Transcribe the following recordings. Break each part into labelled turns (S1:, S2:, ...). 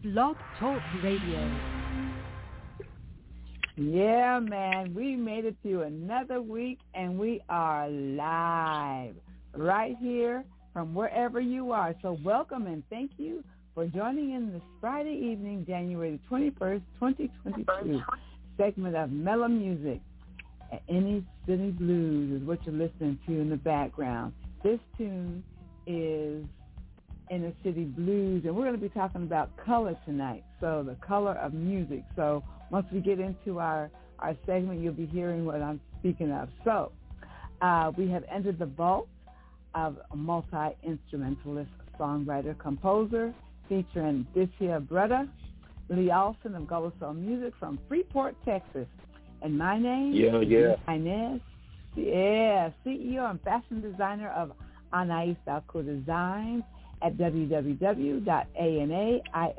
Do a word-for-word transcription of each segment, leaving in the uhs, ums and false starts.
S1: Blog Talk Radio.
S2: Yeah, man, we made it through another week, and we are live right here from wherever you are. So welcome and thank you for joining in this Friday evening, January twenty-first, twenty twenty-two segment of Mellow Music. Any City Blues is what you're listening to in the background. This tune is Inner City Blues, and we're going to be talking about color tonight, so the color of music. So once we get into our, our segment, you'll be hearing what I'm speaking of. So uh, we have entered the vault of a multi-instrumentalist, songwriter, composer, featuring this here brother, Lee Alston of Gullah Soul Music from Freeport, Texas. And my name
S3: yeah,
S2: is
S3: yeah.
S2: Inez, yeah, C E O and fashion designer of Anais Valcour Designs at w w w dot anais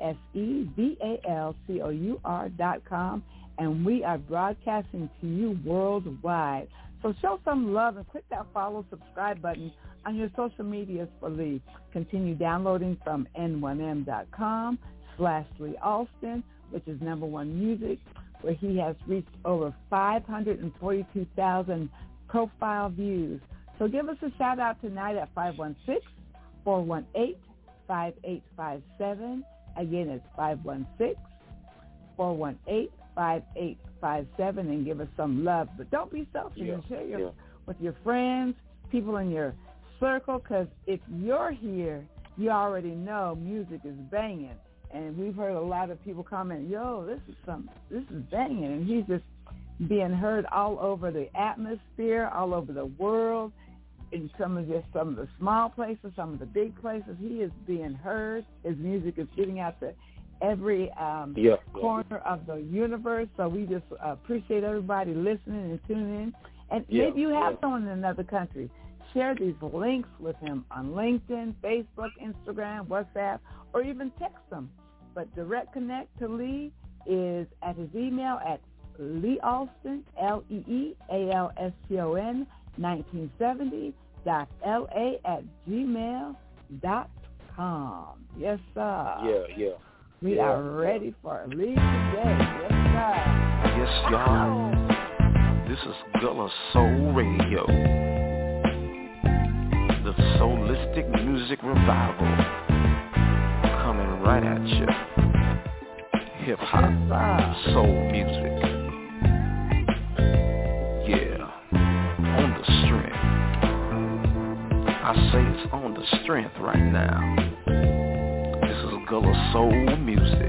S2: valcour dot com, and we are broadcasting to you worldwide. So show some love and click that follow, subscribe button on your social medias for Lee. Continue downloading from n one m dot com slash Lee Alston, which is number one music, where he has reached over five hundred forty-two thousand profile views. So give us a shout out tonight at five one six, four one eight, five eight five seven. Again, it's five one six, four one eight, five eight five seven, and give us some love. But don't be selfish
S3: yeah,
S2: and share your,
S3: yeah.
S2: with your friends, people in your circle, because if you're here, you already know music is banging. And we've heard a lot of people comment, yo, this is some, this is banging. And he's just being heard all over the atmosphere, all over the world, in some of just some of the small places, some of the big places. He is being heard. His music is getting out to every um,
S3: yeah,
S2: corner
S3: yeah.
S2: of the universe. So we just uh, appreciate everybody listening and tuning in. And
S3: yeah,
S2: maybe you have
S3: yeah.
S2: someone in another country. Share these links with him on LinkedIn, Facebook, Instagram, WhatsApp, or even text him. But direct connect to Lee is at his email at Lee Alston, L E E A L S T O N, nineteen seventy dot L A at gmail dot com. Yes, sir.
S3: Yeah, yeah.
S2: We
S3: yeah,
S2: are ready
S3: yeah.
S2: for Lee today. Yes, sir.
S4: Yes, y'all. This is Gullah Soul Radio. The Soulistic Music Revival. Coming right at you. Hip-hop,
S2: yes,
S4: soul music. Yeah, on the strength. I say it's on the strength right now. This is Gullah Soul Music.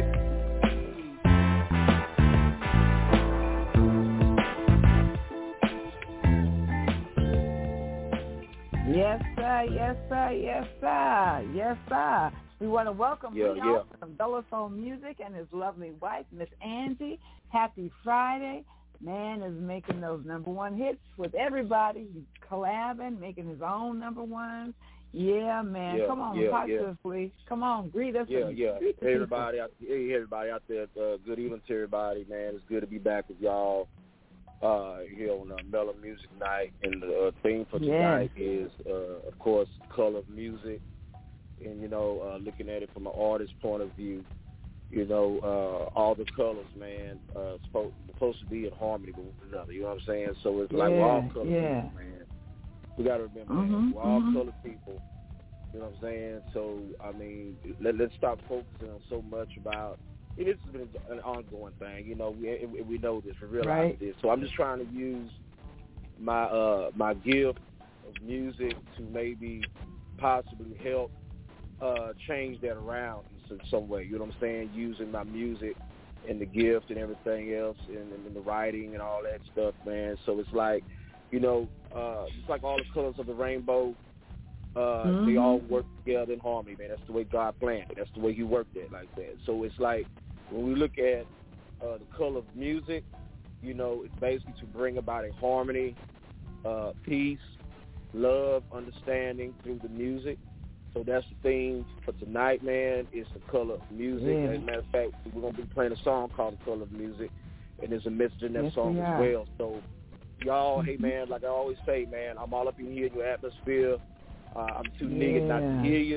S2: Yes, sir. Yes, sir. Yes, sir. Yes, sir. We want to welcome
S3: yeah,
S2: Lee
S3: yeah.
S2: Alston from Gullah Soul Music and his lovely wife, Miss Angie. Happy Friday. Man is making those number one hits with everybody. He's collabing, making his own number ones. Yeah, man.
S3: Yeah,
S2: Come on,
S3: yeah,
S2: talk
S3: yeah.
S2: to us, please. Come on, greet us.
S3: Yeah,
S2: and
S3: yeah.
S2: greet the
S3: Hey, everybody out, hey, everybody out there. Uh, good evening to everybody, man. It's good to be back with y'all uh, here on uh, Mellow Music Night. And the uh, theme for tonight
S2: yes.
S3: is, uh, of course, color of music. And, you know, uh, looking at it from an artist's point of view, you know, uh, all the colors, man, uh, supposed, supposed to be in harmony with one another. You know what I'm saying? So it's like
S2: yeah,
S3: we're all colored
S2: yeah.
S3: people, man. We got to remember,
S2: mm-hmm,
S3: man, we're all
S2: mm-hmm.
S3: colored people. You know what I'm saying? So, I mean, let, let's stop focusing on so much about it. This has been an ongoing thing. You know, we we know this, we realize
S2: right.
S3: this. So I'm just trying to use my uh, my gift of music to maybe possibly help uh, change that around in some, some way. You know what I'm saying? Using my music and the gift and everything else and, and the writing and all that stuff, man. So it's like, you know, uh, it's like all the colors of the rainbow. Uh,
S2: mm-hmm.
S3: They all work together in harmony, man. That's the way God planned it. That's the way He worked it like that. So it's like when we look at uh, the color of music, you know, it's basically to bring about a harmony, uh, peace, love, understanding through the music. So that's the theme for tonight, man. It's the color of music.
S2: Yeah.
S3: As a matter of fact, we're going to be playing a song called The Color of Music, and there's a message in that
S2: yes,
S3: song
S2: we
S3: as
S2: are.
S3: well. So y'all, hey, man, like I always say, man, I'm all up in here in your atmosphere. Uh, I'm too
S2: yeah.
S3: nigga not to hear you.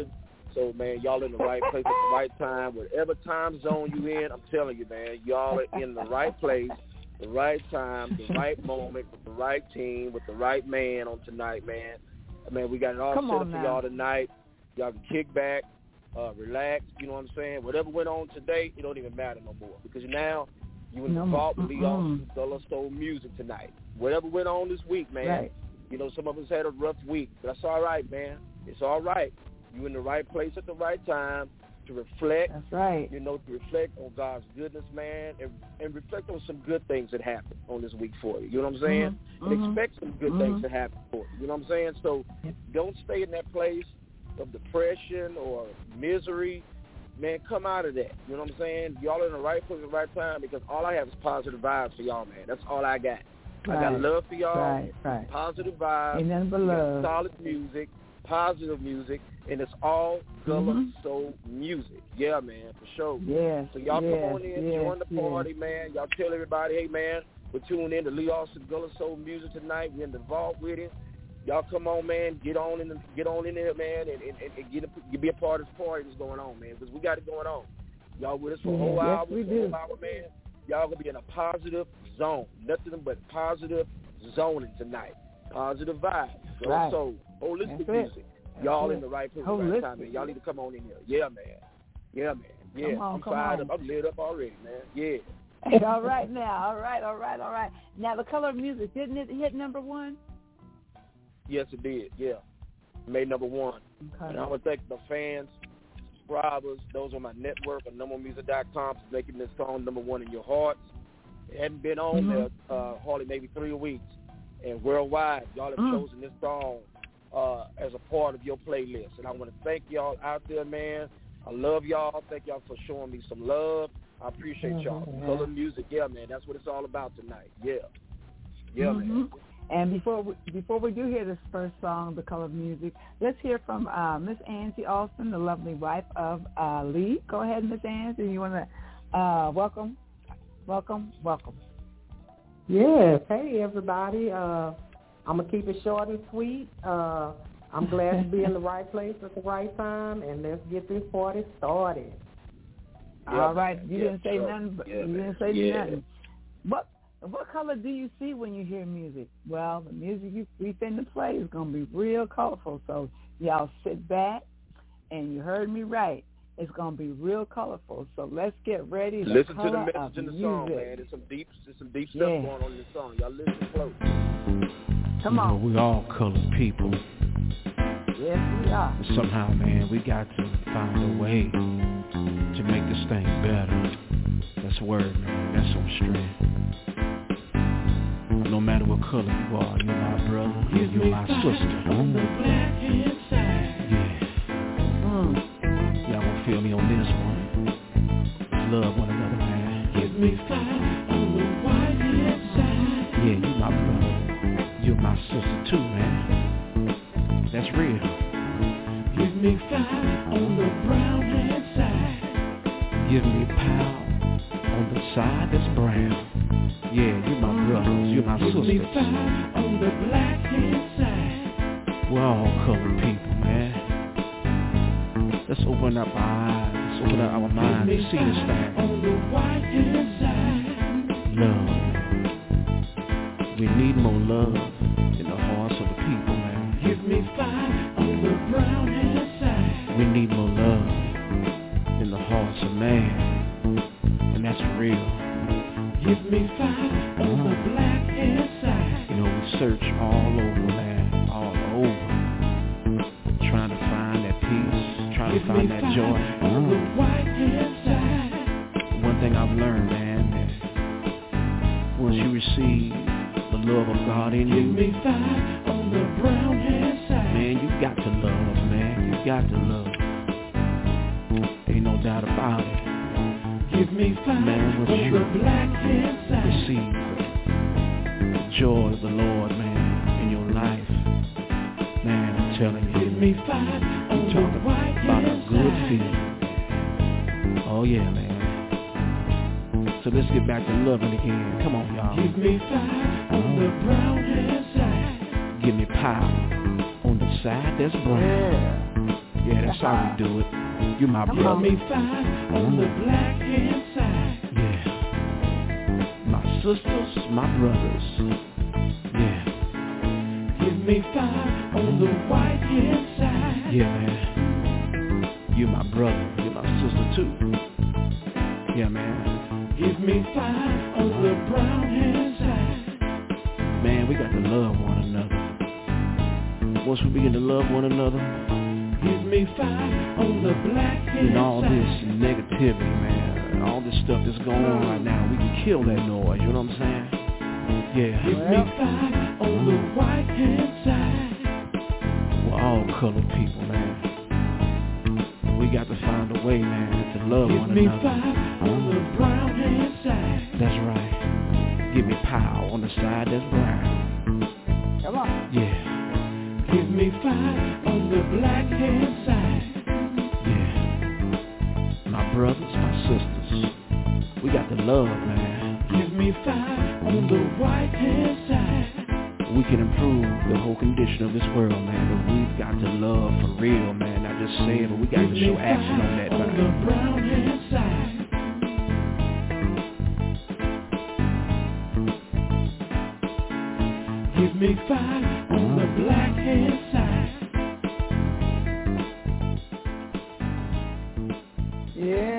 S3: So, man, y'all in the right place at the right time. Whatever time zone you in, I'm telling you, man, y'all are in the right place, the right time, the right moment, with the right team, with the right man on tonight, man. Man, we got it all
S2: Come
S3: set up
S2: on
S3: for
S2: now.
S3: y'all tonight. Y'all can kick back, uh, relax, you know what I'm saying? Whatever went on today, it don't even matter no more because now you in the
S2: No,
S3: vault with
S2: mm-mm.
S3: Lee Austin Gullah Soul Music tonight. Whatever went on this week, man,
S2: Right.
S3: you know, some of us had a rough week. But that's all right, man. It's all right. You in the right place at the right time to reflect.
S2: That's right.
S3: You know, to reflect on God's goodness, man, and, and reflect on some good things that happened on this week for you. You know what I'm saying?
S2: Mm-hmm.
S3: And expect some good
S2: mm-hmm.
S3: things to happen for you. You know what I'm saying? So don't stay in that place of depression or misery. Man, come out of that. You know what I'm saying? Y'all in the right place at the right time because all I have is positive vibes for y'all, man. That's all I got.
S2: Right.
S3: I got love for y'all,
S2: right, right.
S3: positive vibes,
S2: Ain't nothing but
S3: we got
S2: love.
S3: solid music, positive music, and it's all Gullah
S2: Mm-hmm.
S3: Soul music. Yeah, man, for sure.
S2: Yes,
S3: So y'all
S2: yes,
S3: come on in,
S2: yes,
S3: join the
S2: yes.
S3: party, man. Y'all tell everybody, hey, man, we're tuning in to Lee Austin Gullah Soul music tonight. We're in the vault with him. Y'all come on, man. Get on in, the, get on in there, man, and, and, and get a, be a part of this party that's going on, man, because we got it going on. Y'all with us for a whole
S2: yes,
S3: hour,
S2: we
S3: for
S2: do.
S3: a whole hour, man. Y'all gonna be in a positive zone, nothing but positive zoning tonight. Positive vibes, Gullah
S2: Right.
S3: Soul, holistic
S2: That's it.
S3: music. Y'all
S2: That's
S3: in the
S2: it.
S3: right place at the right time,
S2: Holistic.
S3: man. Y'all need to come on in here. Yeah, man. Yeah, man. Yeah,
S2: Come on,
S3: I'm
S2: come
S3: fired
S2: on.
S3: up. I'm lit up already, man. Yeah.
S2: All right now. All right, all right, all right. Now, The Color of Music, didn't it hit number one?
S3: Yes, it did. Yeah. Made number one.
S2: Okay.
S3: And I want to thank the fans, subscribers, those on my network on number one music dot com for making this song number one in your hearts. It hadn't been on
S2: Mm-hmm.
S3: there uh, hardly maybe three weeks. And worldwide, y'all have
S2: Mm.
S3: chosen this song uh, as a part of your playlist. And I want to thank y'all out there, man. I love y'all. Thank y'all for showing me some love. I appreciate y'all.
S2: Mhm.
S3: Color music, yeah, man. That's what it's all about tonight. Yeah. Yeah,
S2: Mm-hmm.
S3: man.
S2: And before we, before we do hear this first song, The Color of Music, let's hear from uh, Miss Angie Austin, the lovely wife of uh, Lee. Go ahead, Miss Angie. You want to uh, welcome, welcome, welcome.
S5: Yes. Hey, everybody. Uh, I'm going to keep it short and sweet. Uh, I'm glad to be in the right place at the right time, and let's get this party started.
S3: Yeah,
S2: All right.
S3: man.
S2: You
S3: Yeah,
S2: didn't say
S3: sure.
S2: nothing. But
S3: Yeah,
S2: you
S3: man.
S2: didn't say
S3: Yeah.
S2: nothing. What what color do you see when you hear music? Well, the music you we finna play is gonna be real colorful. So y'all sit back, and you heard me right. It's gonna be real colorful. So let's get ready. The
S3: Listen to the
S2: color
S3: message
S2: of
S3: in the
S2: music.
S3: song, man. There's some deep, there's some deep stuff
S2: Yeah.
S3: going on in the song. Y'all listen close.
S2: Come
S4: you know,
S2: on.
S4: we all colored people.
S2: Yes, we are.
S4: And somehow, man, we got to find a way to make this thing better. That's word, man. That's some strength. No matter what color you are, you're my brother, and you're my sister.
S6: On the black hand side.
S4: Yeah.
S2: Mm.
S4: Y'all gonna feel me on this one. Love one another, man.
S6: Give me five on the white hand side.
S4: Yeah, you my brother. You're my sister too, man. That's real.
S6: Give me five on the brown hand side.
S4: Give me power on the side that's brown. Yeah, you're my brothers, you're my
S6: Give me
S4: sisters.
S6: five on the black hand side.
S4: We're all colored people, man. Let's open up our eyes, let's open up our minds to see this thing.
S6: On the white hand side.
S4: Love. We need more love in the hearts of the people, man.
S6: Give me five on the brown hand side.
S4: We need more love in the hearts of man. And that's real.
S6: Give me five on the black hand side.
S4: You know, we search all over, man, all over. Trying to find that peace, trying
S6: Give
S4: to find
S6: me
S4: that
S6: five
S4: joy.
S6: on the white hand side.
S4: One thing I've learned, man, that once you receive the love of God in
S6: Give
S4: you,
S6: me five on the brown hand side.
S4: man, you got to love, man. You got to love. Ain't no doubt about it.
S6: Give me five
S4: Man,
S6: on
S4: what you
S6: the black hand side.
S4: receive the joy of the Lord, man, in your life. Man, I'm telling you.
S6: Give me five on the
S4: Talk
S6: white
S4: about a
S6: hand
S4: good
S6: side.
S4: feeling. Oh yeah, man. So let's get back to loving again. Come on, y'all.
S6: Give me five on the brown hand side.
S4: Give me power on the side that's brown.
S2: Yeah.
S6: Yeah, that's how we do it. You my
S2: Come
S6: brother.
S2: on.
S6: Give me five on the black hand side. Yeah. My sisters, my brothers. Yeah. Give me five on the white hand side. Yeah, man. You my brother. You my sister too. Yeah, man. Give me five on the brown hand side. Man, we got to love one another. Once we begin to love one another, give me five on the black hand and all side. This negativity, man, all this stuff that's going on right now, we can kill that noise, you know what I'm saying? Yeah. Give well. me five on the white hand side. We're all colored people, man. We got to find a way, man, to love give one another. Give me five on the brown hand side. That's right. Give me power on the side that's brown.
S2: Come on.
S6: Yeah. Give me five on the black hand side. Yeah. My brothers, my sisters, we got to love, man. Give me five on the white hand side. We can improve the whole condition of this world, man, but we've got to love for real, man. Not just say it, but we got to show action on that, man. On the brown hand side. Give me five on the black hand side.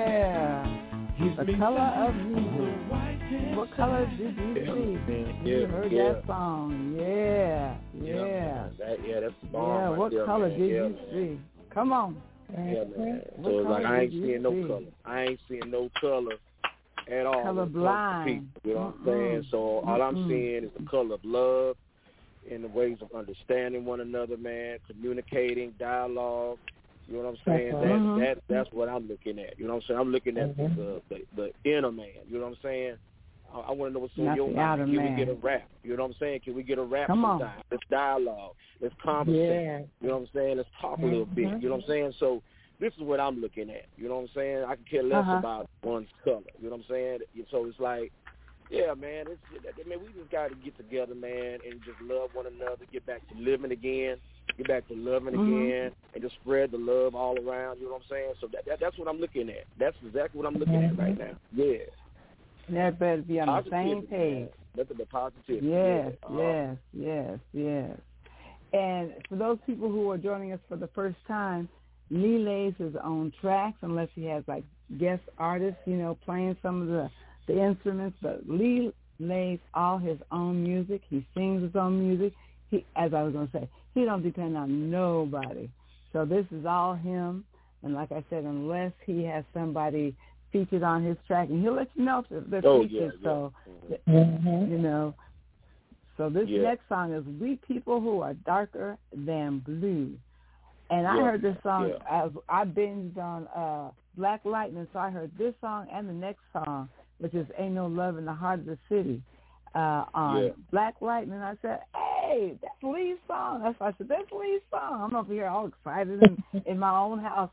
S2: Yeah.
S6: Give
S2: the
S6: me
S2: color
S6: five
S2: of music. What color did you
S3: yeah,
S2: see?
S3: Yeah,
S2: you heard
S3: yeah.
S2: that song. Yeah. Yeah.
S3: Yeah, that, yeah that's the bomb.
S2: Yeah,
S3: right
S2: what
S3: there,
S2: color
S3: man.
S2: did
S3: yeah,
S2: you
S3: man.
S2: see? Come on.
S3: Yeah, man.
S2: What
S3: So it's like
S2: color
S3: I ain't
S2: did you
S3: seeing no
S2: see?
S3: color. I ain't seeing no color at all.
S2: Color
S3: when it comes to
S2: blind.
S3: people, you know what I'm
S2: Mm-mm.
S3: saying? So all
S2: Mm-mm.
S3: I'm seeing is the color of love and the ways of understanding one another, man, communicating, dialogue. You know what I'm saying? That
S2: Mm-hmm.
S3: that that's what I'm looking at. You know what I'm saying? I'm looking at
S2: Mm-hmm.
S3: the, the the inner man. You know what I'm saying? I, I want to know what's on
S2: Not
S3: your
S2: the
S3: mind.
S2: outer
S3: Can
S2: man.
S3: we get a rap? You know what I'm saying? Can we get a rap
S2: Come on.
S3: sometime? Let's dialogue. Let's conversate.
S5: Yeah.
S3: You know what I'm saying? Let's talk a little bit. You know what I'm saying? So this is what I'm looking at. You know what I'm saying? I can care less
S2: Uh-huh.
S3: about one's color. You know what I'm saying? So it's like, yeah, man. It's I mean, we just got to get together, man, and just love one another. Get back to living again. Get back to loving
S2: Mm-hmm.
S3: again, and just spread the love all around. You know what I'm saying? So that, that that's what I'm looking at. That's exactly what I'm looking
S2: Mm-hmm.
S3: at right now. Yeah.
S2: That better be on
S3: Positivity,
S2: the same page.
S3: Nothing but positivity.
S2: Yes,
S3: yeah. uh-huh.
S2: yes, yes, yes. And for those people who are joining us for the first time, Lee lays his own tracks unless he has like guest artists, you know, playing some of the, the instruments. But Lee lays all his own music. He sings his own music. He, as I was going to say, he don't depend on nobody. So this is all him. And like I said, unless he has somebody featured on his track, and he'll let you know if they're
S3: oh,
S2: featured.
S3: Yeah, yeah.
S2: So,
S5: Mm-hmm.
S2: you know. So this
S3: Yeah.
S2: next song is "We People Who Are Darker Than Blue," and I
S3: Yeah.
S2: heard this song.
S3: Yeah.
S2: I, I binged on uh, Black Lightning, so I heard this song and the next song, which is "Ain't No Love in the Heart of the City," uh, on
S3: Yeah.
S2: Black Lightning. I said, "Hey, that's Lee's song." That's why I said, "That's Lee's song." I'm over here all excited in, in my own house.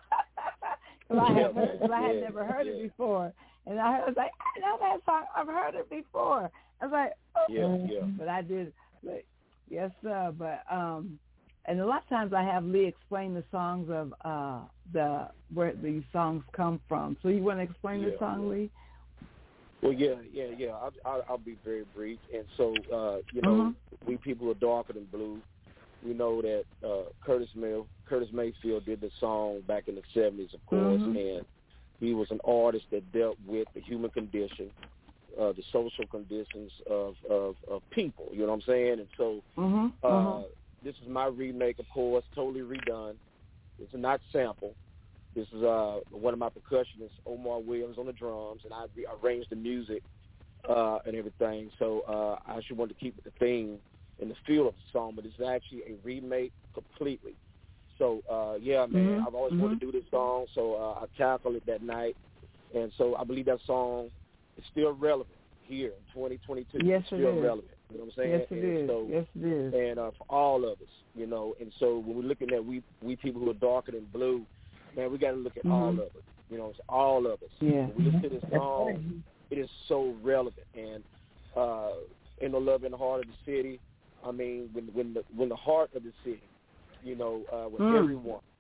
S2: Cause I, had heard, cause I had
S3: Yeah.
S2: never heard
S3: Yeah.
S2: it before, and I was like, "I know that song. I've heard it before." I was like, "Oh,"
S3: Yeah, yeah.
S2: but I did. Like, yes, sir. But um, and a lot of times I have Lee explain the songs of uh the where these songs come from. So you want to explain
S3: Yeah,
S2: the song,
S3: yeah.
S2: Lee?
S3: Well, yeah, yeah, yeah. I'll, I'll, I'll be very brief. And so, uh, you know,
S2: Mm-hmm.
S3: we people are darker than blue. We know that uh, Curtis Mill, Curtis Mayfield did the song back in the seventies, of course,
S2: Mm-hmm.
S3: and he was an artist that dealt with the human condition, uh, the social conditions of, of, of people. You know what I'm saying? And so,
S2: Mm-hmm.
S3: uh,
S2: Mm-hmm.
S3: this is my remake, of course, totally redone. It's not sample. This is uh, one of my percussionists, Omar Williams, on the drums, and I re- arranged the music uh, and everything. So uh, I actually wanted to keep the theme in the feel of the song, but it's actually a remake completely. So, uh, yeah, man,
S2: Mm-hmm.
S3: I've always
S2: Mm-hmm.
S3: wanted to do this song, so uh, I tackled it that night. And so I believe that song is still relevant here in twenty twenty-two.
S2: Yes,
S3: it's
S2: it
S3: still
S2: is.
S3: relevant. You know what I'm saying?
S2: Yes, it
S3: and
S2: is.
S3: So,
S2: yes, it is.
S3: And uh, for all of us, you know, and so when we're looking at we we people who are darker than blue, man, we got to look at
S2: Mm-hmm.
S3: all of us. You know, it's all of us.
S2: Yeah.
S3: When we listen to this song, it is so relevant. And uh, Ain't No Love in the Heart of the City. I mean, when when the when the heart of the city, you know, uh, with
S2: Mm.
S3: everyone,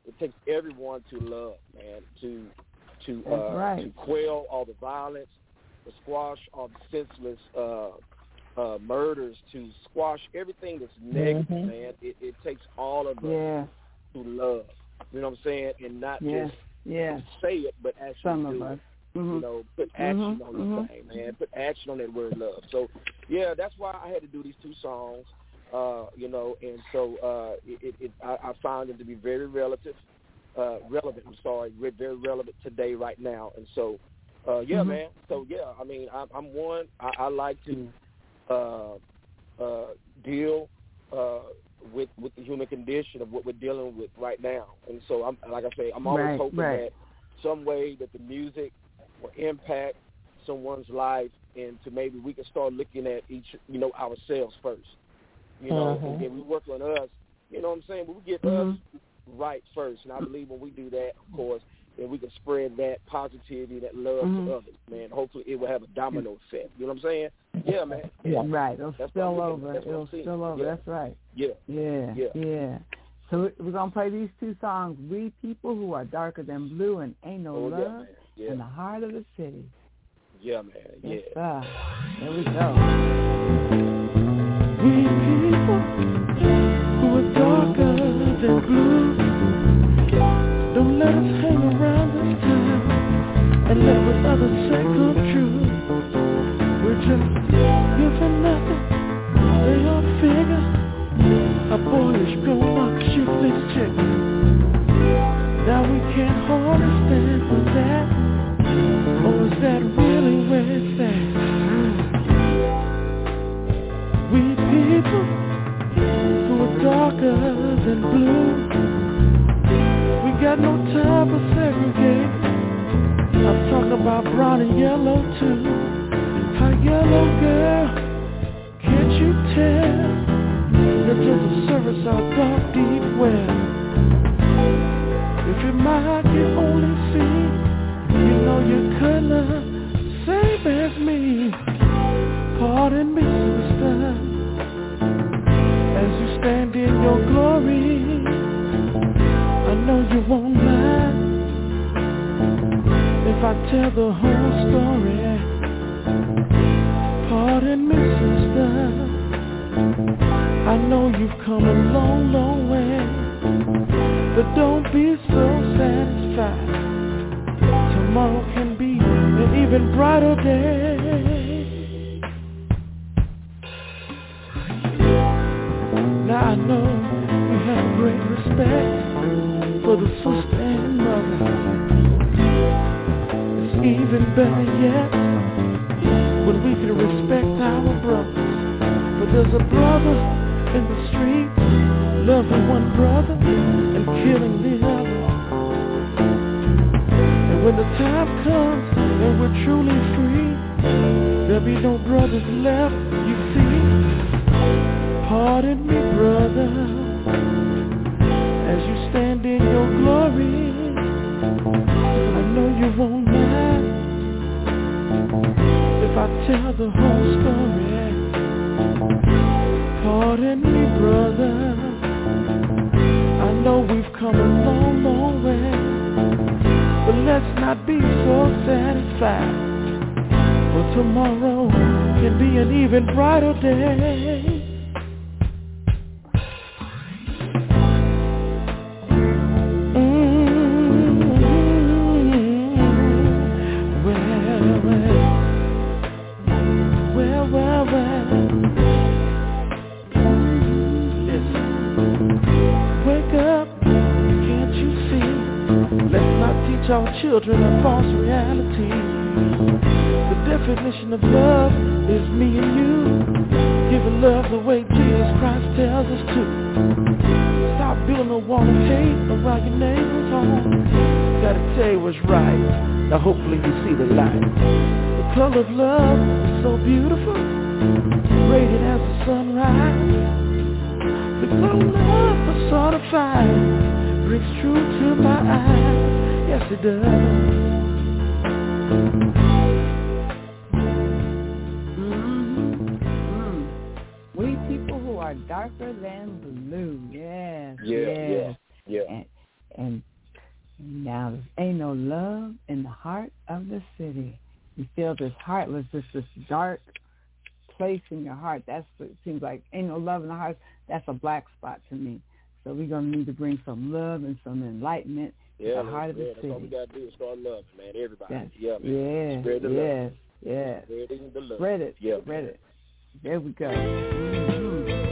S3: it takes everyone to love, man, to to uh,
S2: right.
S3: to quell all the violence, to squash all the senseless uh, uh, murders, to squash everything that's negative,
S2: mm-hmm.
S3: man. It, it takes all of us
S2: yeah.
S3: to love. You know what I'm saying? And not
S2: yeah.
S3: just
S2: yeah.
S3: say it, but actually
S2: Some
S3: do
S2: of us.
S3: it.
S2: Mm-hmm.
S3: You know, put action
S2: mm-hmm.
S3: on the
S2: mm-hmm.
S3: thing, man. Put action on that word love. So, yeah, that's why I had to do these two songs. Uh, you know, and so uh, it, it, it, I, I found them to be very relative, uh, relevant. I'm sorry, very relevant today, right now. And so, uh, yeah,
S2: mm-hmm.
S3: man. So yeah, I mean, I'm, I'm one. I, I like to uh, uh, deal uh, with with the human condition of what we're dealing with right now. And so, I'm like I say, I'm always
S2: right,
S3: hoping
S2: right.
S3: that some way that the music will impact someone's life, and to maybe we can start looking at each, you know, ourselves first. You know,
S2: mm-hmm.
S3: and then we work on us. You know what I'm saying? But we get
S2: mm-hmm.
S3: us right first. And I believe when we do that, of course, then we can spread that positivity, that love
S2: mm-hmm.
S3: to others, man. Hopefully it will have a domino effect. You know what I'm saying? Yeah, man.
S2: Yeah. Right. It'll
S3: That's
S2: spill
S3: what
S2: over.
S3: that's what
S2: It'll
S3: I'm seeing.
S2: spill over.
S3: Yeah.
S2: That's right.
S3: Yeah.
S2: Yeah.
S3: Yeah.
S2: Yeah. So we're going to play these two songs, We People Who Are Darker Than Blue and Ain't No
S3: Oh,
S2: Love
S3: yeah, man. Yeah.
S2: in the Heart of the City.
S3: Yeah, man. Yeah.
S2: Yes, sir. There we go.
S6: We people who are darker than blue, don't let us hang around this time and let what others say come true. We're just good for nothing, they all figure. A boyish grown-up shiftless chick. Now we can't hardly stand for that. Or is that really where it's at? We people who are darker than blue, we got no time for segregate. I'm talking about brown and yellow too. How yellow, girl, can't you tell? That there's a service our dark deep well. If your mind can only see, you know your color, same as me. Pardon me, sister, as you stand in your glory. I know you won't mind if I tell the whole story. Pardon me, sister, I know you've come a long, long way, but don't be so satisfied. Tomorrow can be an even brighter day. Now I know we have great respect for the sister and mother. It's even better yet when we can respect our brothers. But there's a brother in the street, loving one brother and killing the other. And when the time comes and we're truly free, there'll be no brothers left, you see. Pardon me, brother, as you stand in your glory. I know you won't mind if I tell the whole story. Pardon me, brother, I know we've come a long, long way, but let's not be so satisfied, for tomorrow can be an even brighter day. Our children a false reality. The definition of love is me and you, giving love the way Jesus Christ tells us to. Stop building a wall of hate around your neighbor's home. Gotta tell you what's right. Now hopefully you see the light. The color of love is so beautiful, radiant as the sunrise. The glow of love personified brings truth to my eyes. Yes, it does.
S2: Mm-hmm. We people who are darker than blue. Yes.
S3: Yeah.
S2: Yes.
S3: Yeah.
S2: And, and Now, there ain't no love in the heart of the city. You feel this heart was just this dark place in your heart. That's what it seems like. Ain't no love in the heart. That's a black spot to me. So we're going to need to bring some love and some enlightenment
S3: yeah,
S2: to the heart of the
S3: yeah,
S2: city.
S3: That's all we got to do is start loving, man, everybody.
S2: That's,
S3: yeah, man.
S2: Yeah,
S3: Spread the
S2: yes,
S3: love.
S2: yes.
S3: Spread the love.
S2: Spread it,
S3: yeah,
S2: spread
S3: man.
S2: it. There we go. Mm-hmm.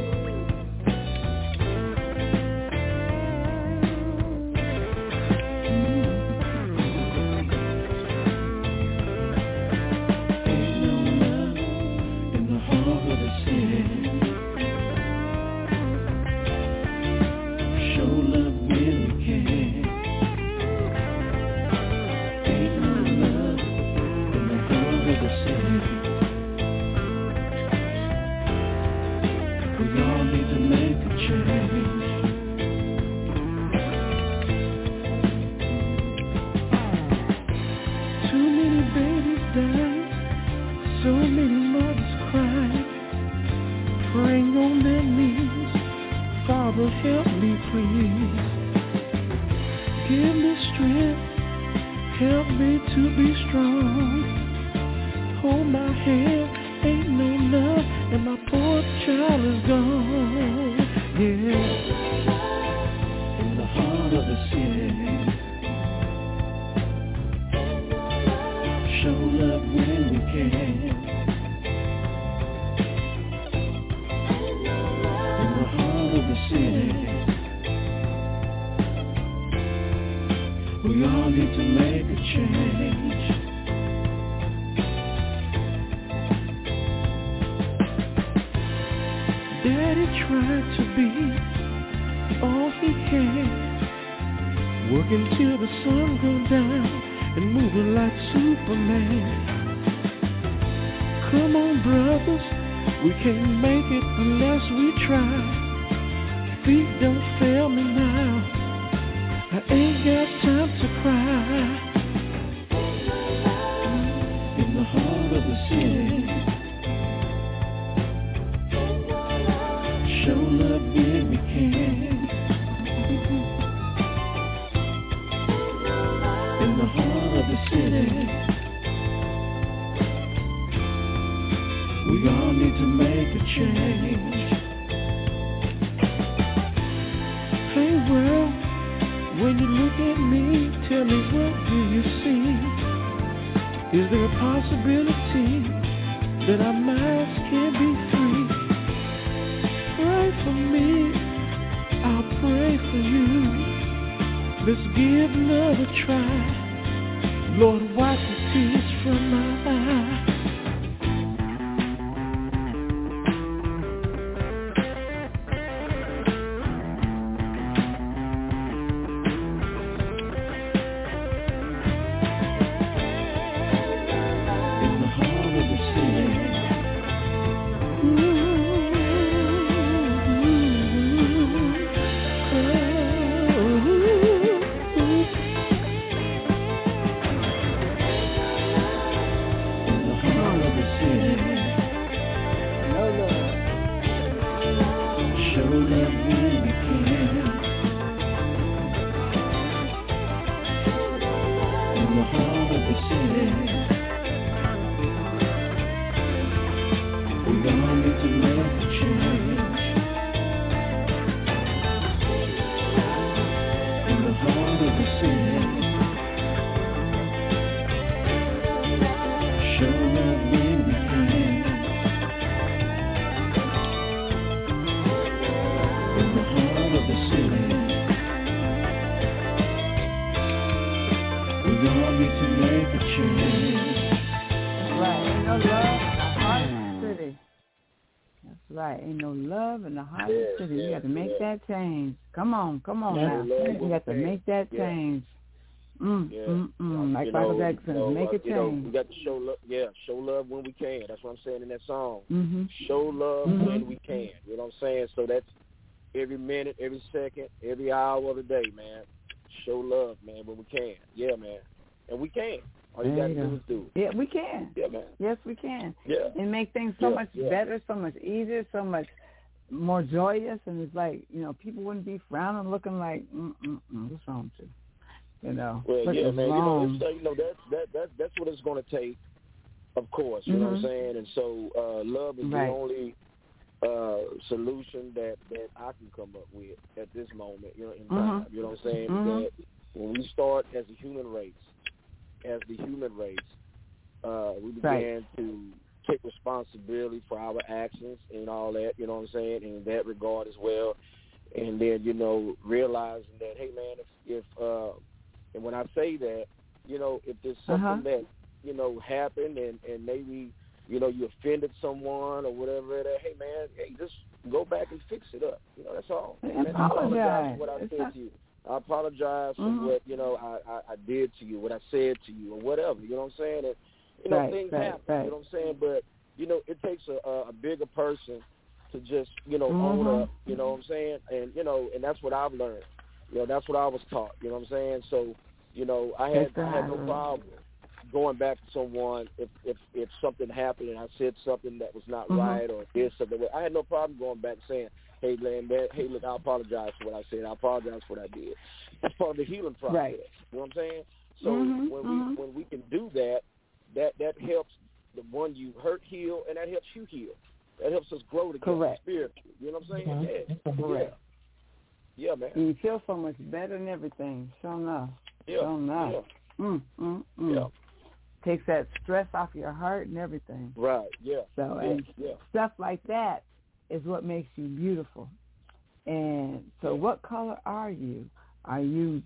S2: Come on, come on yeah, now. You got to make that change. Yeah. Mm, yeah. mm, mm. Like Michael Jackson, you know, make uh, a change.
S3: Know, we got to show love. Yeah, show love when we can. That's what I'm saying in that song.
S2: Mm-hmm.
S3: Show love
S2: mm-hmm.
S3: when we can. You know what I'm saying? So that's every minute, every second, every hour of the day, man. Show love, man, when we can. Yeah, man. And we can. All you got to do is do it.
S2: Yeah, we can.
S3: Yeah, man.
S2: Yes, we can.
S3: Yeah.
S2: And make things so
S3: yeah,
S2: much
S3: yeah.
S2: better, so much easier, so much more joyous. And it's like, you know, people wouldn't be frowning, looking like, mm-mm-mm, what's wrong with you? You know.
S3: Well,
S2: Look
S3: yeah, man. You know,
S2: long.
S3: it's, uh, you know that that that that's what it's going to take. Of course, you
S2: mm-hmm.
S3: know what I'm saying. And so, uh, love is
S2: right.
S3: the only uh, solution that, that I can come up with at this moment. You know, in time.
S2: Mm-hmm.
S3: You know what I'm saying?
S2: Mm-hmm.
S3: That when we start as a human race, as the human race, uh, we began
S2: right.
S3: to take responsibility for our actions and all that. You know what I'm saying? In that regard as well. And then, you know, realizing that, hey, man, if, if uh, and when I say that, you know, if there's something
S2: uh-huh.
S3: that, you know, happened and, and maybe, you know, you offended someone or whatever, that, hey, man, hey, just go back and fix it up. You know, that's all.
S2: And
S3: man,
S2: apologize.
S3: I apologize for what I
S2: it's
S3: said
S2: not...
S3: to you. I apologize
S2: mm-hmm.
S3: for what, you know, I, I, I did to you, what I said to you or whatever. You know what I'm saying? And, you know,
S2: right,
S3: things
S2: right,
S3: happen.
S2: Right.
S3: You know what I'm saying? But, you know, it takes a, a bigger person to just, you know,
S2: mm-hmm.
S3: own up, you know what I'm saying? And, you know, and that's what I've learned. You know, that's what I was taught, you know what I'm saying? So, you know, I had I had no problem going back to someone if, if, if something happened and I said something that was not
S2: mm-hmm.
S3: right or did something. I had no problem going back and saying, hey, man, that, hey, look, I apologize for what I said. I apologize for what I did. That's part of the healing process.
S2: Right.
S3: You know what I'm saying? So
S2: mm-hmm.
S3: when
S2: mm-hmm.
S3: we when we can do that, that, that helps the one you hurt heal, and that helps you heal. That helps us grow together
S2: Correct.
S3: spiritually. You know what I'm saying?
S2: Mm-hmm.
S3: Yeah.
S2: Correct.
S3: Yeah. yeah, man.
S2: You feel so much better and everything. Sure enough.
S3: Yeah.
S2: Sure enough.
S3: Yeah.
S2: Mm, mm, mm.
S3: Yeah.
S2: Takes that stress off your heart and everything.
S3: Right, yeah.
S2: So,
S3: yeah.
S2: and
S3: yeah.
S2: stuff like that is what makes you beautiful. And so
S3: yeah.
S2: what color are you? Are you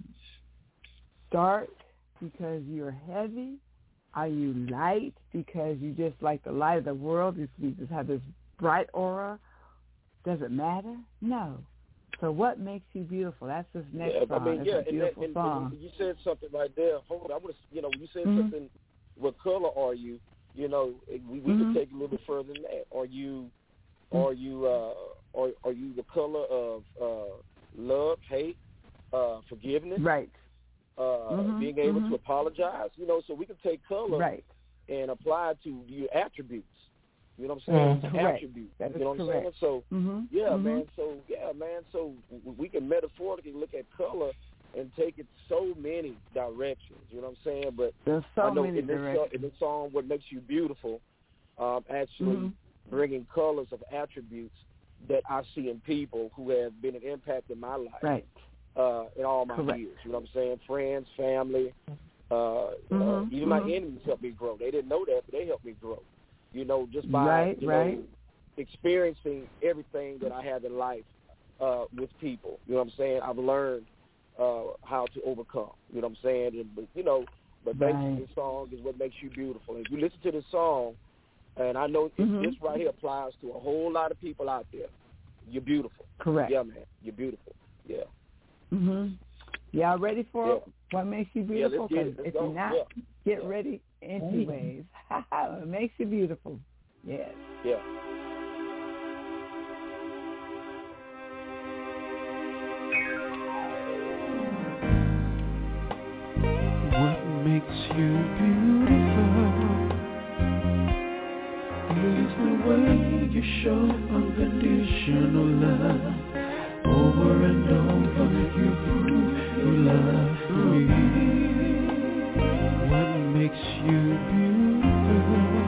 S2: dark because you're heavy? Are you light because you just like the light of the world? You just have this bright aura? Does it matter? No. So what makes you beautiful? That's this next
S3: yeah,
S2: song.
S3: I mean,
S2: it's
S3: yeah,
S2: a beautiful
S3: and, that,
S2: song.
S3: and you said something right there. Hold on, I want to, you know, when you said
S2: mm-hmm.
S3: something, what color are you? You know, we, we
S2: mm-hmm.
S3: could take a little bit further than that. Are you, are you, uh, are, are you the color of uh, love, hate, uh, forgiveness?
S2: Right.
S3: Uh,
S2: mm-hmm.
S3: being able
S2: mm-hmm.
S3: to apologize. You know, so we can take color
S2: right.
S3: and apply it to your attributes. You know what I'm saying?
S2: Mm-hmm. Correct.
S3: Attributes.
S2: That is
S3: you know what
S2: correct.
S3: I'm saying? So,
S2: mm-hmm.
S3: yeah,
S2: mm-hmm.
S3: man. So, yeah, man. So we can metaphorically look at color and take it so many directions. You know what I'm saying? But
S2: there's so
S3: I know
S2: many
S3: in this,
S2: directions.
S3: in this song, What Makes You Beautiful, um, actually
S2: mm-hmm.
S3: bringing colors of attributes that I see in people who have been an impact in my life.
S2: Right.
S3: Uh, in all my
S2: Correct.
S3: years. You know what I'm saying? Friends, family, uh,
S2: mm-hmm.
S3: uh, even
S2: mm-hmm.
S3: my enemies helped me grow. They didn't know that, but they helped me grow. You know, just by
S2: right,
S3: you
S2: right.
S3: know, experiencing everything that I have in life uh, with people. You know what I'm saying? I've learned uh, how to overcome. You know what I'm saying? And, but, you know, but
S2: right.
S3: basically this song is what makes you beautiful. And if you listen to this song, and I know
S2: mm-hmm.
S3: this right here applies to a whole lot of people out there. You're beautiful.
S2: Correct.
S3: Yeah, man. You're beautiful. Yeah.
S2: Mhm. Y'all ready for
S3: yeah.
S2: what makes you beautiful?
S3: Yeah,
S2: Because if
S3: go.
S2: you're not,
S3: yeah.
S2: get
S3: yeah.
S2: ready anyways. It makes you beautiful. Yes.
S3: Yeah.
S6: What makes you beautiful is the way you show unconditional love. Over and over you prove you love me. What makes you beautiful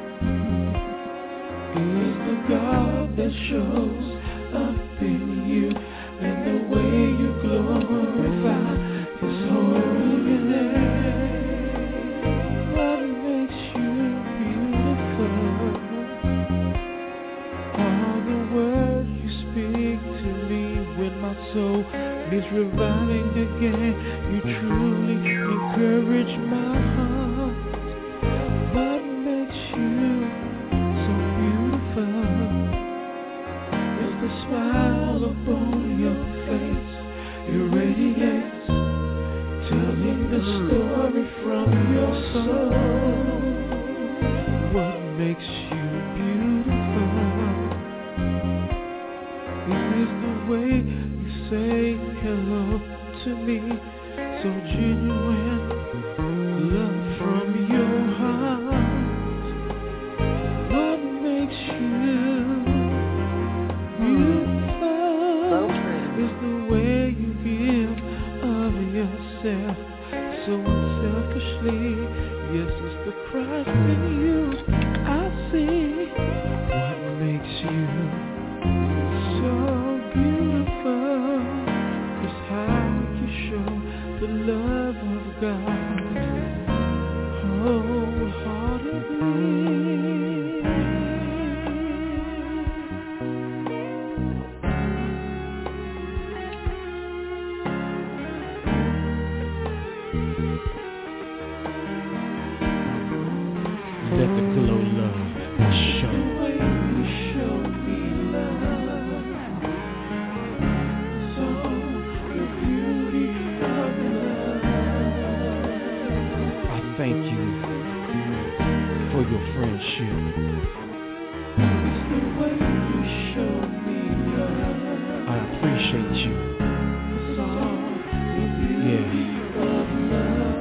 S6: is the God that shows up in you and the way you glorify His holy name. What makes you beautiful? All the words you speak to me when my soul is reviving again. You truly encourage my heart. What makes you so beautiful is the smile upon your face. You radiate, telling the story from your soul. What makes you beautiful is the way you say hello to me, so genuine, love from your heart. What makes you beautiful is the way you give of yourself. you, I see what makes you so beautiful. Is how you show the love of God wholeheartedly. Let the glow love show. The way you show me love, so the beauty of love. I thank you for your friendship. It's the way you show me love. I appreciate you. It's all the beauty of love.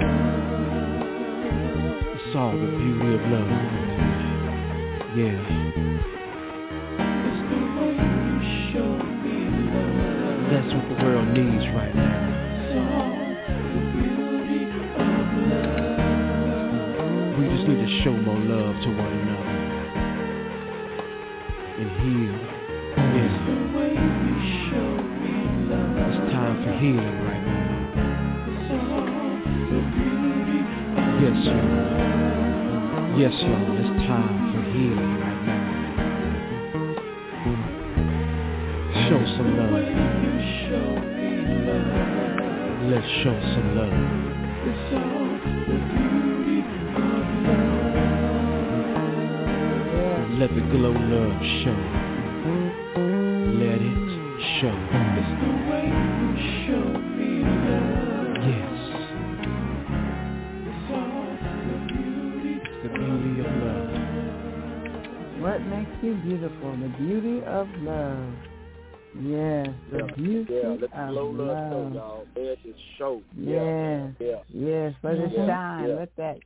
S6: It's all the beauty of love. Yeah. It's the way you show me love. That's what the world needs right now. It's all the beauty of love. We just need to show more love to one another and heal. Yeah. It's the way you show me love. It's time for healing right now. It's all the beauty of yes, Lord. Yes, Lord, it's time for healing right now. Show some love. Let's show some love. It's all the beauty of love. Let the glow love show. Let it show. It's the way you show me love. Yes. Beauty of love.
S2: What makes you beautiful? The beauty of love. Yes, the
S3: yeah.
S2: beauty
S3: yeah, let the
S2: of
S3: glow
S2: love.
S3: love show, y'all. Let it show.
S2: Yes,
S3: yeah.
S2: yes. Let it
S3: yeah.
S2: shine.
S3: Yeah.
S2: Let that,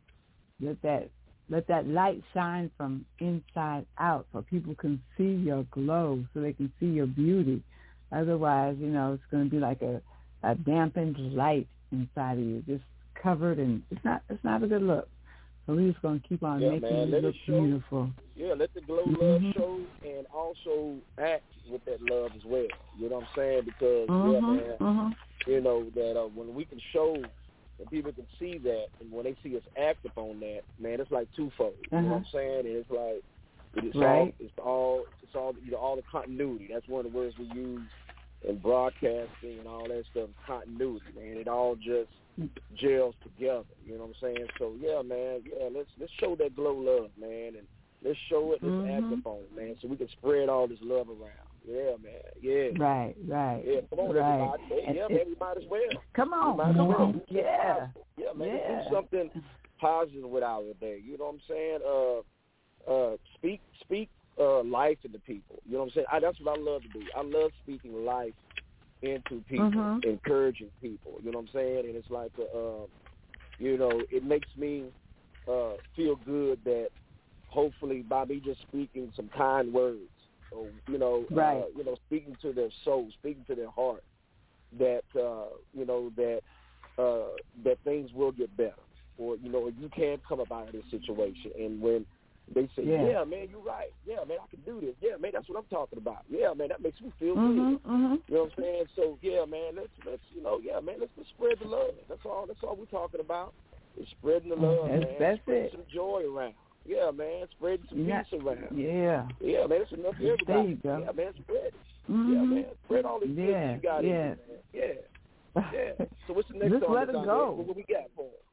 S2: let that, let that light shine from inside out, so people can see your glow, so they can see your beauty. Otherwise, you know, it's going to be like a, a dampened light inside of you, just covered, and it's not, it's not a good look. So we're just going to keep on
S3: yeah,
S2: making
S3: man,
S2: you
S3: let
S2: look
S3: it show.
S2: beautiful.
S3: Yeah, let the glow
S2: mm-hmm.
S3: love show, and also act with that love as well. You know what I'm saying? Because,
S2: mm-hmm.
S3: yeah, man,
S2: mm-hmm.
S3: you know, that uh, when we can show and people can see that, and when they see us act upon that, man, it's like twofold.
S2: Uh-huh.
S3: You know what I'm saying? And it's like, it's
S2: right.
S3: all, it's all, it's all, you know, all the continuity. That's one of the words we use in broadcasting and all that stuff, continuity, man. It all just gels together, you know what I'm saying? So yeah, man, yeah, let's let's show that glow love, man, and let's show it, let's
S2: mm-hmm.
S3: act upon it, man, so we can spread all this love around. Yeah, man, yeah.
S2: Right, right.
S3: Yeah, come on,
S2: right.
S3: everybody. Hey, yeah, man, we might as well.
S2: Come on,
S3: come
S2: well.
S3: on.
S2: Yeah.
S3: Yeah, man,
S2: yeah.
S3: let's do something positive with our day. You know what I'm saying? Uh, uh, speak, speak uh, life into people. You know what I'm saying? I, that's what I love to do. I love speaking life into people,
S2: mm-hmm.
S3: encouraging people, you know what I'm saying? And it's like, a, uh, you know, it makes me uh, feel good that hopefully by me just speaking some kind words, or, you know,
S2: right.
S3: uh, you know, speaking to their soul, speaking to their heart, that, uh, you know, that uh, that things will get better, or, you know, you can come up out of this situation. And when they say, yeah. yeah, man, you're right. Yeah, man, I can do this. Yeah, man, that's what I'm talking about. Yeah, man, that makes me feel
S2: mm-hmm,
S3: good.
S2: Mm-hmm.
S3: You know what I'm saying? So, yeah, man, let's, let's you know, yeah, man, let's, let's spread the love. That's all That's all we're talking about is spreading the love,
S2: that's,
S3: man.
S2: That's
S3: spreading
S2: it.
S3: some joy around. Yeah, man, spreading some
S2: yeah.
S3: peace around.
S2: Yeah.
S3: Yeah, man, it's enough for everybody.
S2: There you go.
S3: Yeah, man, spread it.
S2: Mm-hmm.
S3: Yeah, man, spread all these
S2: yeah.
S3: things you got
S2: yeah.
S3: in you, man. Yeah. Yeah. So what's the next
S2: Just
S3: song?
S2: let it go.
S3: What, what we got for it?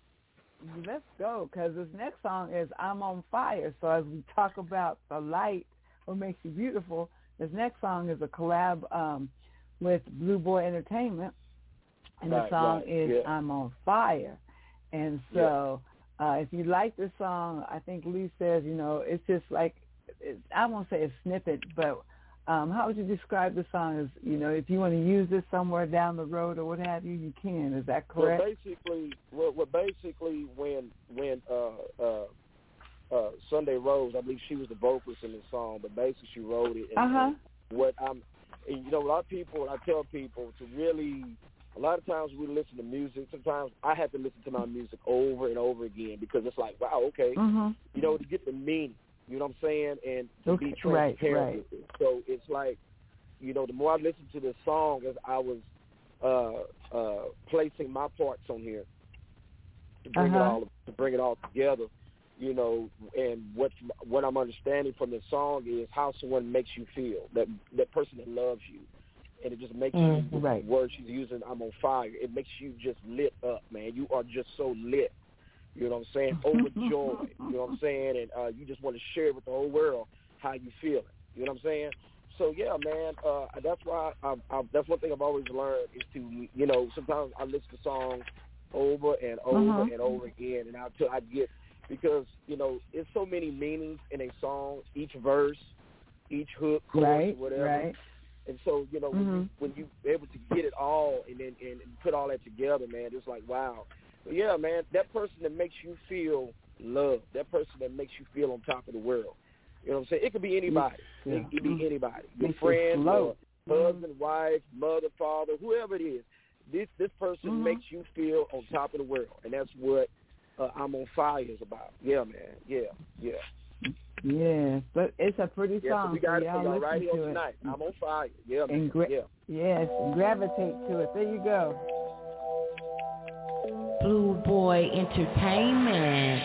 S2: Let's go, because this next song is I'm on Fire. So as we talk about the light, what makes you beautiful, this next song is a collab um, with Blue Boy Entertainment, and
S3: right,
S2: the song
S3: right.
S2: is
S3: yeah.
S2: I'm on Fire. And so yeah. uh, if you like this song, I think Lee says, you know, it's just like, it's, I won't say a snippet, but um, how would you describe the song? As, you know, if you want to use this somewhere down the road or what have you, you can. Is that correct?
S3: Well, basically, well, well basically, when when uh, uh, uh, Sunday Rose, I believe she was the vocalist in the song, but basically she wrote it. And,
S2: uh-huh.
S3: and what I'm, and, you know, a lot of people, I tell people to really a lot of times we listen to music. Sometimes I have to listen to my music over and over again because it's like, wow, okay,
S2: mm-hmm.
S3: you know, to get the meaning, you know what I'm saying, and to
S2: okay.
S3: be transparent
S2: right, right.
S3: with it. So it's like, you know, the more I listen to this song as I was uh, uh, placing my parts on here to bring
S2: uh-huh.
S3: it all to bring it all together, you know, and what what I'm understanding from the song is how someone makes you feel, that that person that loves you. And it just makes
S2: mm,
S3: you,
S2: right.
S3: the word she's using, I'm on fire, it makes you just lit up, man. You are just so lit, you know what I'm saying, overjoyed, you know what I'm saying, and uh, you just want to share with the whole world how you feeling, you know what I'm saying? So, yeah, man, uh, that's why, I, I, that's one thing I've always learned is to, you know, sometimes I listen to songs over and over
S2: uh-huh.
S3: and over again, and until I get, because, you know, there's so many meanings in a song, each verse, each hook, chorus,
S2: right,
S3: whatever.
S2: Right.
S3: And so, you know,
S2: mm-hmm.
S3: when, you, when you able to get it all and then and, and put all that together, man, it's like, wow. But yeah, man, that person that makes you feel loved, that person that makes you feel on top of the world. You know what I'm saying? It could be anybody.
S2: Yeah.
S3: It could be anybody. Your
S2: Makes
S3: friend, your
S2: mm-hmm.
S3: husband, wife, mother, father, whoever it is. This this person
S2: mm-hmm.
S3: makes you feel on top of the world. And that's what uh, I'm on Fire is about. Yeah, man. Yeah, yeah.
S2: Yes, but it's a pretty
S3: yeah,
S2: song.
S3: So we got
S2: so
S3: it for y'all right here
S2: to
S3: tonight.
S2: it.
S3: I'm on fire. Yeah, man.
S2: And gra-
S3: yeah.
S2: Yes, gravitate to it. There you go.
S1: Blue Boy Entertainment.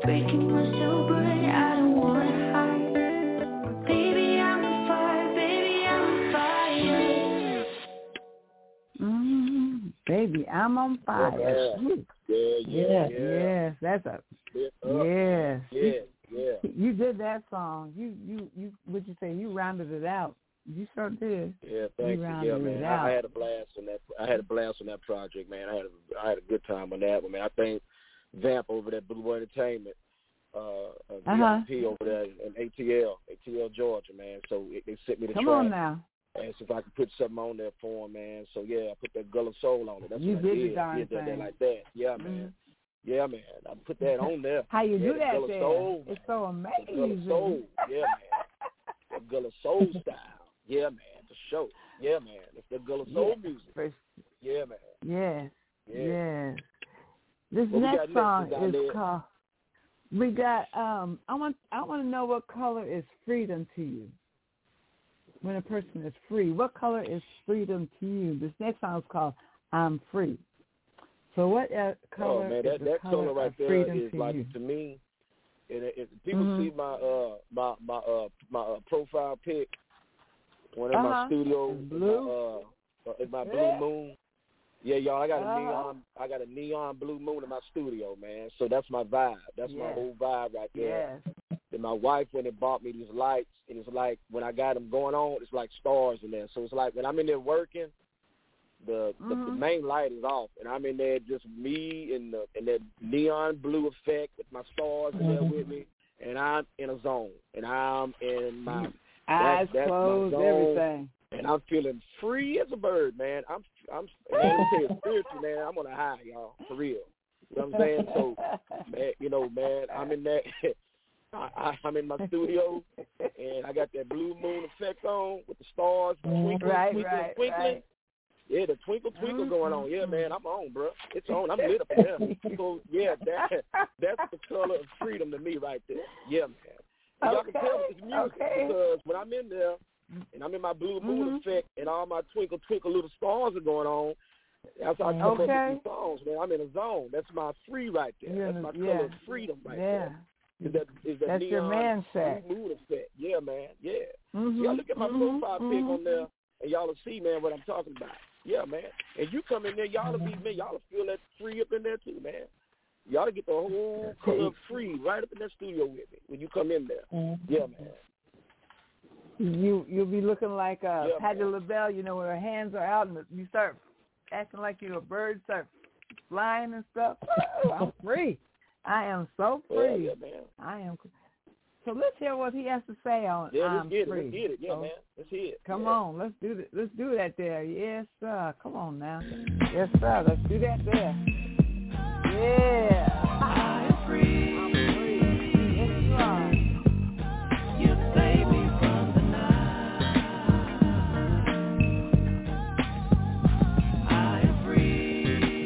S7: breaking myself, but I don't wanna hide. Baby, I'm on fire, baby, I'm on fire.
S2: Mm-hmm. Baby, I'm on fire.
S3: Yeah, yeah, yeah,
S2: yes, yes, that's a
S3: yeah,
S2: yes.
S3: yeah, yeah.
S2: You did that song. You, you, you. What'd you say? You rounded it out. You sure did.
S3: Yeah, thank you.
S2: you
S3: Yeah, man. I, I had a blast on that. I had a blast on that project, man. I had a, I had a good time on that one, man. I think Vamp over there, Blue Boy Entertainment, uh, uh,
S2: uh-huh.
S3: V I P over there in A T L, A T L, Georgia, man. So it, they sent me the
S2: Come
S3: track.
S2: on now.
S3: And so if I could put something on there for him, man. So yeah, I put that Gullah Soul on it. That's
S2: you
S3: what
S2: did
S3: I did.
S2: the darn
S3: did that,
S2: thing.
S3: like that. Yeah,
S2: mm-hmm.
S3: man. Yeah, man. I put that on there.
S2: How you
S3: yeah,
S2: do that
S3: Gullah
S2: there?
S3: Soul,
S2: it's so amazing.
S3: The Gullah Soul. Yeah, man. The Gullah Soul style. Yeah, man. The show. Yeah, man. It's the Gullah Soul
S2: yeah.
S3: music.
S2: For,
S3: yeah, man.
S2: Yes.
S3: Yeah.
S2: Yes. This
S3: what
S2: next song
S3: next
S2: is
S3: there?
S2: called. We got. Um. I want. I want to know what color is freedom to you. When a person is free, what color is freedom to you? This next song is called "I'm Free." So, what uh, color
S3: oh, man,
S2: is
S3: that,
S2: the
S3: that
S2: color
S3: color right
S2: of
S3: there
S2: freedom
S3: is
S2: to
S3: like
S2: you?
S3: to me. And if people
S2: mm-hmm.
S3: see my uh my my uh my uh, profile pic, one in
S2: uh-huh.
S3: my studio,
S2: blue,
S3: my, uh, it's my blue moon. Yeah, y'all, I got
S2: uh-huh.
S3: a neon, I got a neon blue moon in my studio, man. So that's my vibe. That's
S2: yes.
S3: my whole vibe right there.
S2: Yes.
S3: And my wife went and bought me these lights, and it's like when I got them going on, it's like stars in there. So it's like when I'm in there working, the the,
S2: mm-hmm.
S3: the main light is off, and I'm in there just me and the and that neon blue effect with my stars in there with me, and I'm in a zone, and I'm in my
S2: eyes
S3: that's, that's
S2: closed,
S3: my zone,
S2: everything,
S3: and I'm feeling free as a bird, man. I'm I'm man, I'm saying spiritual, man. I'm on a high, y'all, for real. You know what I'm saying? So, man, you know, man, I'm in that. I, I'm in my studio, and I got that blue moon effect on with the stars twinkling,
S2: right,
S3: twinkling,
S2: right,
S3: twinkling.
S2: Right.
S3: Yeah, the twinkle, twinkle
S2: mm-hmm.
S3: going on. Yeah, man, I'm on, bro. It's on. I'm lit up in there. So, yeah, that that's the color of freedom to me right there. Yeah, man. And
S2: okay.
S3: y'all can tell it's music
S2: okay.
S3: because when I'm in there and I'm in my blue moon
S2: mm-hmm.
S3: effect and all my twinkle, twinkle little stars are going on, that's how I come
S2: okay.
S3: up with these songs, man. I'm in a zone. That's my free right there.
S2: You're
S3: that's my
S2: yeah.
S3: color of freedom right
S2: yeah.
S3: there. Is that, is that
S2: That's
S3: neon
S2: your man set.
S3: blue moon effect. Yeah, man. Yeah.
S2: Mm-hmm.
S3: Y'all look at my
S2: mm-hmm.
S3: profile
S2: mm-hmm.
S3: pic on there, and y'all will see, man, what I'm talking about. Yeah, man. And you come in there, y'all will be, man, y'all will feel that free up in there too, man. Y'all will get the whole color of free right up in that studio with me when you come in there. Mm-hmm. Yeah, man.
S2: You you'll be looking like uh,
S3: yeah,
S2: Patti LaBelle, you know, when her hands are out and you start acting like you're a bird, start flying and stuff. Oh, I'm free. I am so free.
S3: Yeah, yeah, man.
S2: I am. So let's hear what he has to say on
S3: yeah,
S2: I'm
S3: let's get
S2: free.
S3: It, let's get it. Yeah,
S2: oh,
S3: man. Let's hear it.
S2: Come
S3: yeah.
S2: on, let's do that. Let's do that there. Yes, sir. Come on now. Yes, sir. Let's do that there. Yeah. I'm free. I'm free. Yes, you are.
S7: You save me from the night. I am free.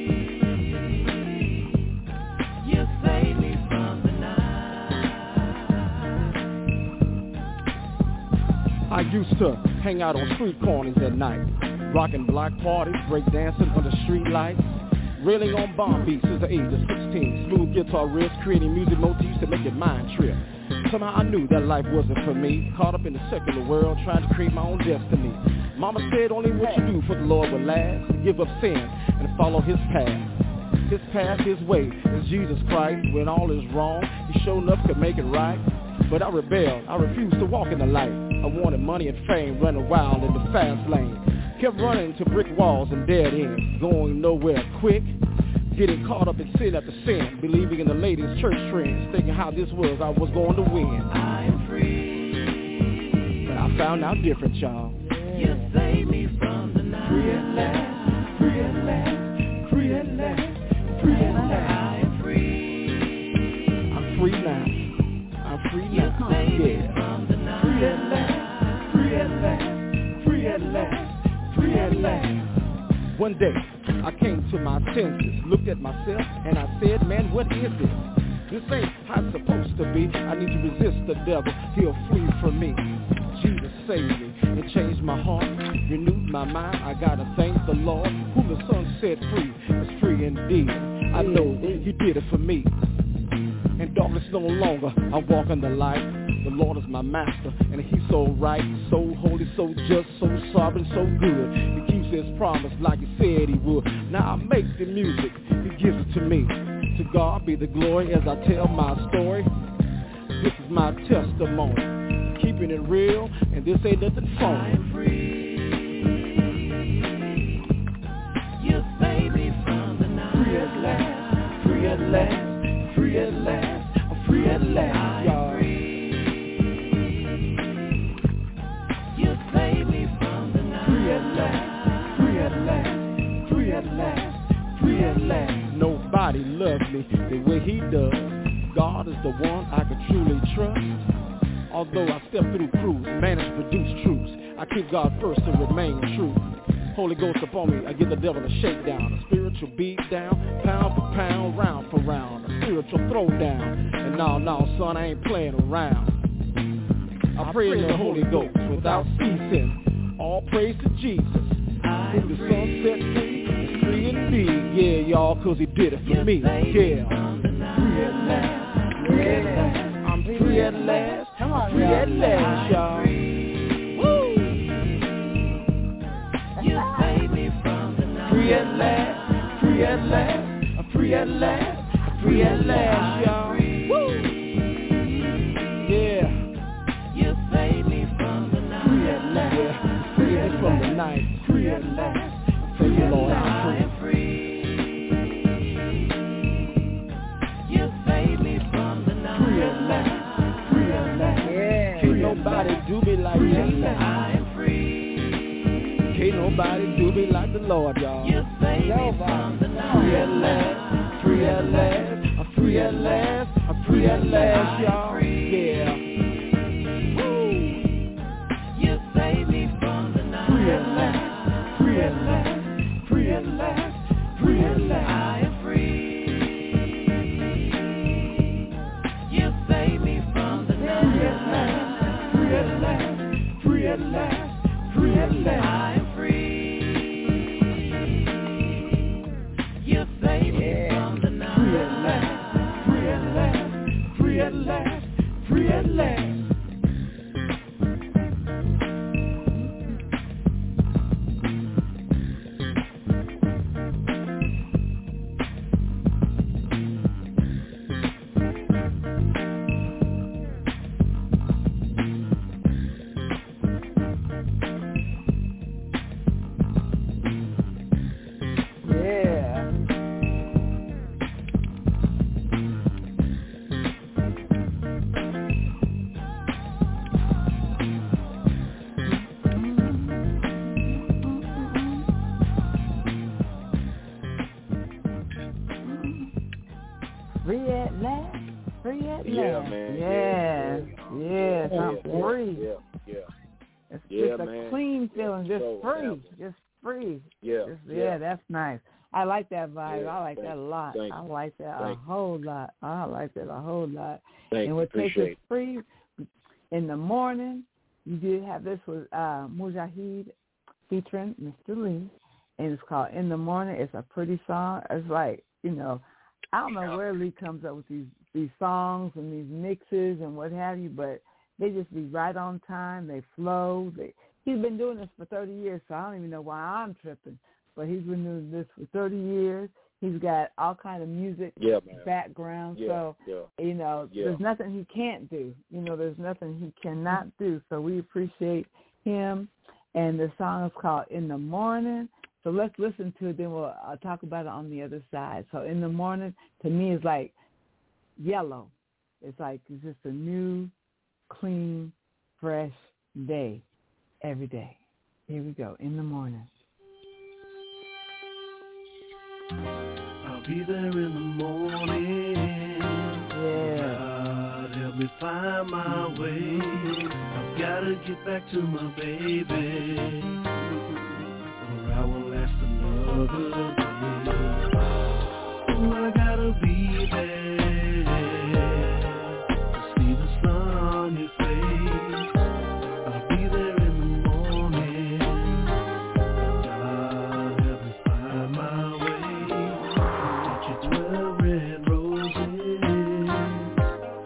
S7: You save me from the night.
S6: I used to hang out on street corners at night, rocking block parties, break dancing under street lights, railing on bomb beats since the age of sixteen, smooth guitar riffs, creating music motifs to make your mind trip. Somehow I knew that life wasn't for me, caught up in the secular world, trying to create my own destiny. Mama said only what you do for the Lord will last, give up sin and follow his path. His path, his way is Jesus Christ. When all is wrong, he sure enough could make it right. But I rebelled, I refused to walk in the light. I wanted money and fame, running wild in the fast lane. Kept running to brick walls and dead ends, going nowhere quick. Getting caught up in sin after sin, believing in the latest church trends, thinking how this was, I was going to win.
S7: I am free.
S6: But I found out different, y'all.
S7: You save me from the night.
S6: Free at last, free at last, free at last, free at last.
S7: I am free.
S6: I'm free now. I'm free now.
S7: You save me
S6: yeah.
S7: from the night.
S6: Free at last, free at last, free at last, free at last. One day, I came to my senses, looked at myself, and I said, man, what is this? This ain't how it's supposed to be. I need to resist the devil. He'll flee from me. Jesus saved me and changed my heart, renewed my mind. I gotta thank the Lord, whom the Son set free is free indeed. I know he did it for me. In darkness no longer I'm walking the light. The Lord is my master, and he's so right, so holy, so just, so sovereign, so good. He keeps his promise like he said he would. Now I make the music, he gives it to me. To God be the glory as I tell my story. This is my testimony, keeping it real, and this ain't nothing phony. I'm free. You save me from the night. Free at last, free at last, free at last, I'm free at last, y'all. You save me from the night. Free at last, free at last, free at last, free at last. Nobody loves me the way he does. God is the one I can truly trust. Although I step through crews, manage to produce troops, I keep God first and remain true. Holy Ghost upon me, I give the devil a shakedown, a spiritual beat down, pound for pound, round for round, a spiritual throwdown. And no, no, son, I ain't playing around. I pray in the Holy Ghost without ceasing. All praise to Jesus. Who the sun set free is free indeed. Yeah, y'all, cause he did it for me. Yeah. Free at last. Free at last. I'm free at last. Come on, free at last, y'all. Woo! You save me from the night. Free at last. Free at last. I'm free at last. I'm free at last, y'all. Woo! Yeah. You save me from the night. Free at last. Yeah. Free me from the night. Free at last. Thank you, Lord. I'm free. Nobody do me like Jesus. I am free. Can't nobody do me like the Lord, y'all. You save me from the night. Free at last, free at last, I'm free at last, I'm free at last, y'all. Yeah. Woo. You save me from the night. Free at last, free at last, free at last, free at last. I am free. You save me from the night. Free at last, free at last, free at last, I am free. You save me from the night. Free at last, free at last, free at last, free at last.
S2: Nice. I like that vibe.
S3: Yeah,
S2: I like that a lot.
S3: Thank
S2: I like that
S3: Thank
S2: a whole lot. I like that a whole lot.
S3: Thank
S2: and what takes
S3: Appreciate
S2: us free in the morning, you did have this with uh, Mujahid featuring Mister Lee, and it's called In the Morning. It's a pretty song. It's like, you know, I don't know where Lee comes up with these, these songs and these mixes and what have you, but they just be right on time. They flow. They, he's been doing this for thirty years, so I don't even know why I'm tripping. But he's been doing this for thirty years. He's got all kind of music
S3: yeah, man.
S2: background.
S3: Yeah,
S2: so,
S3: yeah.
S2: you know,
S3: yeah.
S2: there's nothing he can't do. You know, there's nothing he cannot do. So we appreciate him. And the song is called In the Morning. So let's listen to it. Then we'll I'll talk about it on the other side. So In the Morning, to me, is like yellow. It's like it's just a new, clean, fresh day every day. Here we go. In the Morning.
S6: I'll be there in the morning.
S2: Yeah.
S6: God help me find my way. I've gotta get back to my baby, or I will last another day. Oh, I gotta be there to see the sun on your face. I'll be there in the morning. God help me find my way. Twelve red roses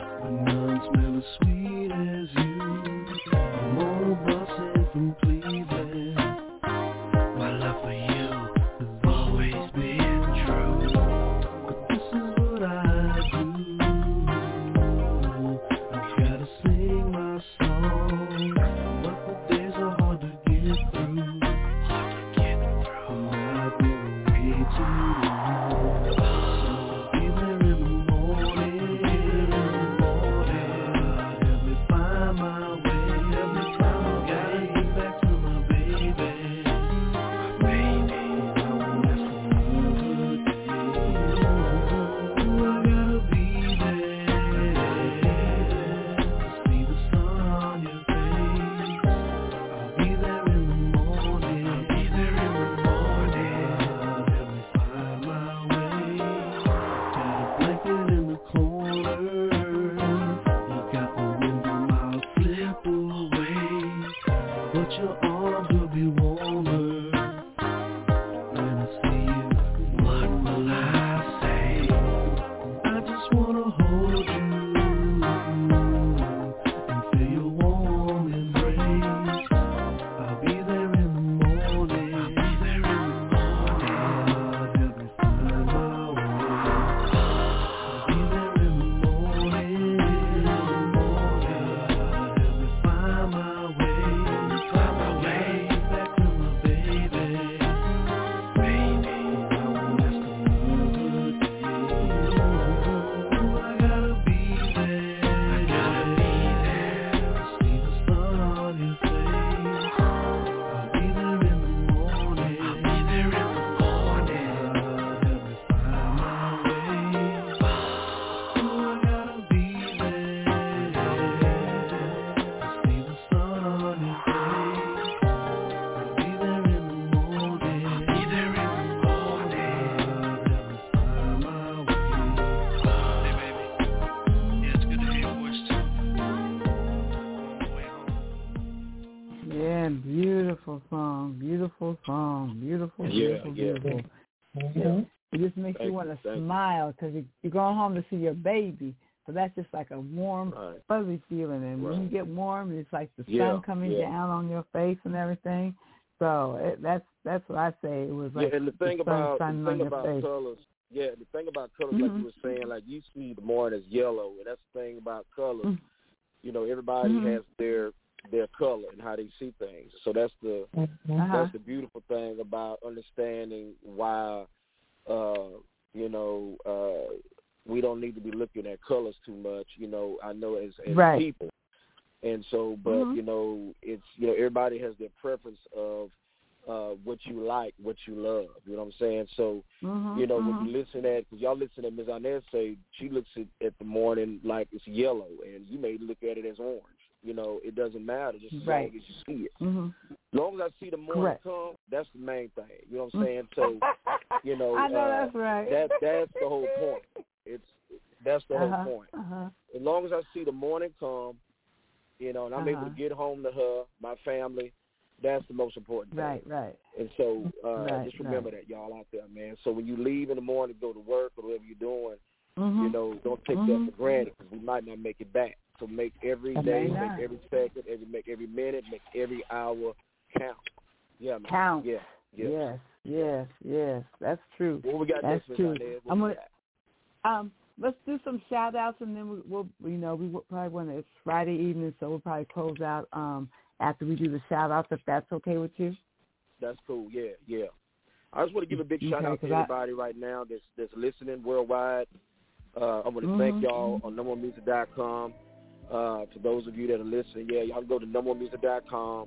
S2: beautiful song, beautiful song, beautiful,
S3: Yeah,
S2: beautiful,
S3: yeah.
S2: beautiful.
S5: Mm-hmm.
S2: It just makes
S3: Thank
S2: you want
S3: you,
S2: to
S3: thank you.
S2: smile because you, you're going home to see your baby. So that's just like a warm,
S3: Right.
S2: fuzzy feeling. And when you
S3: Right.
S2: get warm, it's like the sun
S3: Yeah,
S2: coming
S3: yeah.
S2: down on your face and everything. So it, that's that's what I say. It was like
S3: yeah, and the thing
S2: the sun
S3: about
S2: shining
S3: the
S2: on
S3: thing
S2: your
S3: about
S2: face.
S3: colors, yeah, the thing about colors,
S2: Mhm.
S3: like you were saying, like you see the morning as yellow, and that's the thing about colors.
S2: Mhm.
S3: You know, everybody
S2: Mhm.
S3: has their their color and how they see things. So that's the
S5: Mm-hmm.
S2: Uh-huh.
S3: that's the beautiful thing about understanding why, uh, you know, uh, we don't need to be looking at colors too much. You know, I know as as
S2: Right.
S3: people, and so, but
S2: Mhm.
S3: you know, it's you know, everybody has their preference of uh, what you like, what you love. You know what I'm saying? So,
S2: Mhm.
S3: you know,
S2: Mhm.
S3: when you listen at, because y'all listen at Miz Inez say, she looks at, at the morning like it's yellow, and you may look at it as orange. You know, it doesn't matter, just as
S2: Right.
S3: long as you see it.
S2: Mhm.
S3: As long as I see the morning
S2: Correct.
S3: come, that's the main thing. You know what I'm saying? So, you know,
S2: I know
S3: uh,
S2: that's right.
S3: that that's the whole point. It's that's the
S2: uh-huh.
S3: whole point.
S2: Uh-huh.
S3: As long as I see the morning come, you know, and I'm able
S2: Uh-huh.
S3: to get home to her, my family, that's the most important thing.
S2: Right, right.
S3: And so uh,
S2: Right,
S3: just remember
S2: right.
S3: that, y'all out there, man. So when you leave in the morning to go to work or whatever you're doing,
S2: Mhm.
S3: you know, don't take
S2: Mhm.
S3: that for granted because we might not make it back. So make every
S2: I
S3: day,
S2: may
S3: make
S2: not.
S3: every second, every make every minute, make every hour count. Yeah, man.
S2: Count.
S3: Yeah, yeah.
S2: Yes, yes, yes. That's true.
S3: What we got
S2: That's
S3: next, Miz
S2: true.
S3: Inez? What
S2: I'm
S3: we
S2: gonna,
S3: got?
S2: um, let's do some shout outs and then we, we'll, you know, we will probably want to, it's Friday evening, so we'll probably close out um, after we do the shout outs, if that's okay with you.
S3: That's cool. Yeah, yeah. I just want to give a big shout
S2: Okay,
S3: out to
S2: 'cause I-
S3: everybody right now that's that's listening worldwide. Uh, I want to
S2: Mhm.
S3: thank y'all on number one music dot com. Uh, for those of you that are listening, yeah, y'all go to number one music dot com.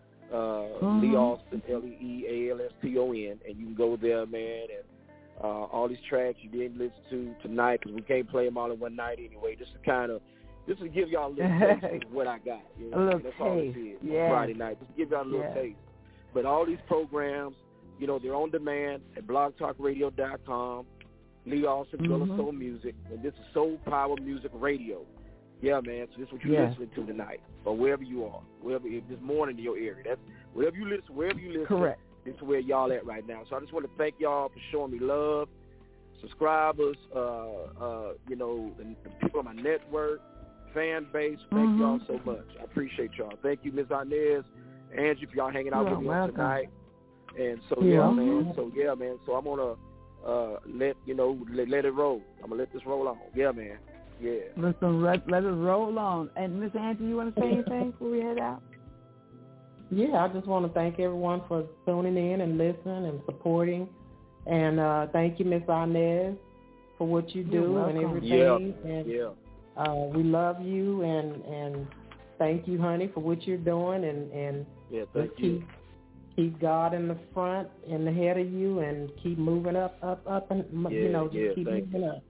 S3: Uh,
S2: Mhm.
S3: Lee Alston, L E E A L S T O N, and you can go there, man. And uh, all these tracks you didn't listen to tonight because we can't play them all in one night anyway. Just to kind of, just to give y'all a little taste of what I got. You know?
S2: A little
S3: That's all it
S2: taste,
S3: is
S2: yes.
S3: on Friday night. Just to give y'all a little
S2: Yes.
S3: taste. But all these programs, you know, they're on demand at blog talk radio dot com. Lee Alston, Gullah
S2: Mhm.
S3: Soul Music, and this is Soul Power Music Radio. Yeah, man. So this is what you're
S2: Yes.
S3: listening to tonight, or wherever you are, wherever if this morning in your area. That's wherever you listen. Wherever you listen,
S2: Correct.
S3: this is where y'all at right now. So I just want to thank y'all for showing me love, subscribers, uh, uh, you know, the, the people on my network, fan base. Thank
S2: Mhm.
S3: y'all so much. I appreciate y'all. Thank you, Miz Inez, Angie, for y'all hanging out
S2: You're
S3: with me on
S2: welcome.
S3: tonight. And so
S2: Yeah.
S3: yeah, man. So yeah, man. So I'm gonna uh, let you know, let, let it roll. I'm gonna let this roll on. Yeah, man. Yeah.
S2: Listen, let, let it roll on. And Miss Angie, you want to say anything before we head out?
S5: Yeah, I just want to thank everyone for tuning in and listening and supporting. And uh, thank you, Miss Inez, for what you
S2: You're
S5: do and
S2: welcome.
S5: everything.
S3: Yeah.
S5: And
S3: Yeah.
S5: uh, we love you and, and thank you, honey, for what you're doing. And, and
S3: Yeah. Thank
S5: just
S3: you.
S5: keep, keep God in the front and the head of you and keep moving up, up, up, and,
S3: Yeah,
S5: you know, just
S3: yeah,
S5: keep
S3: thank
S5: moving
S3: you.
S5: up.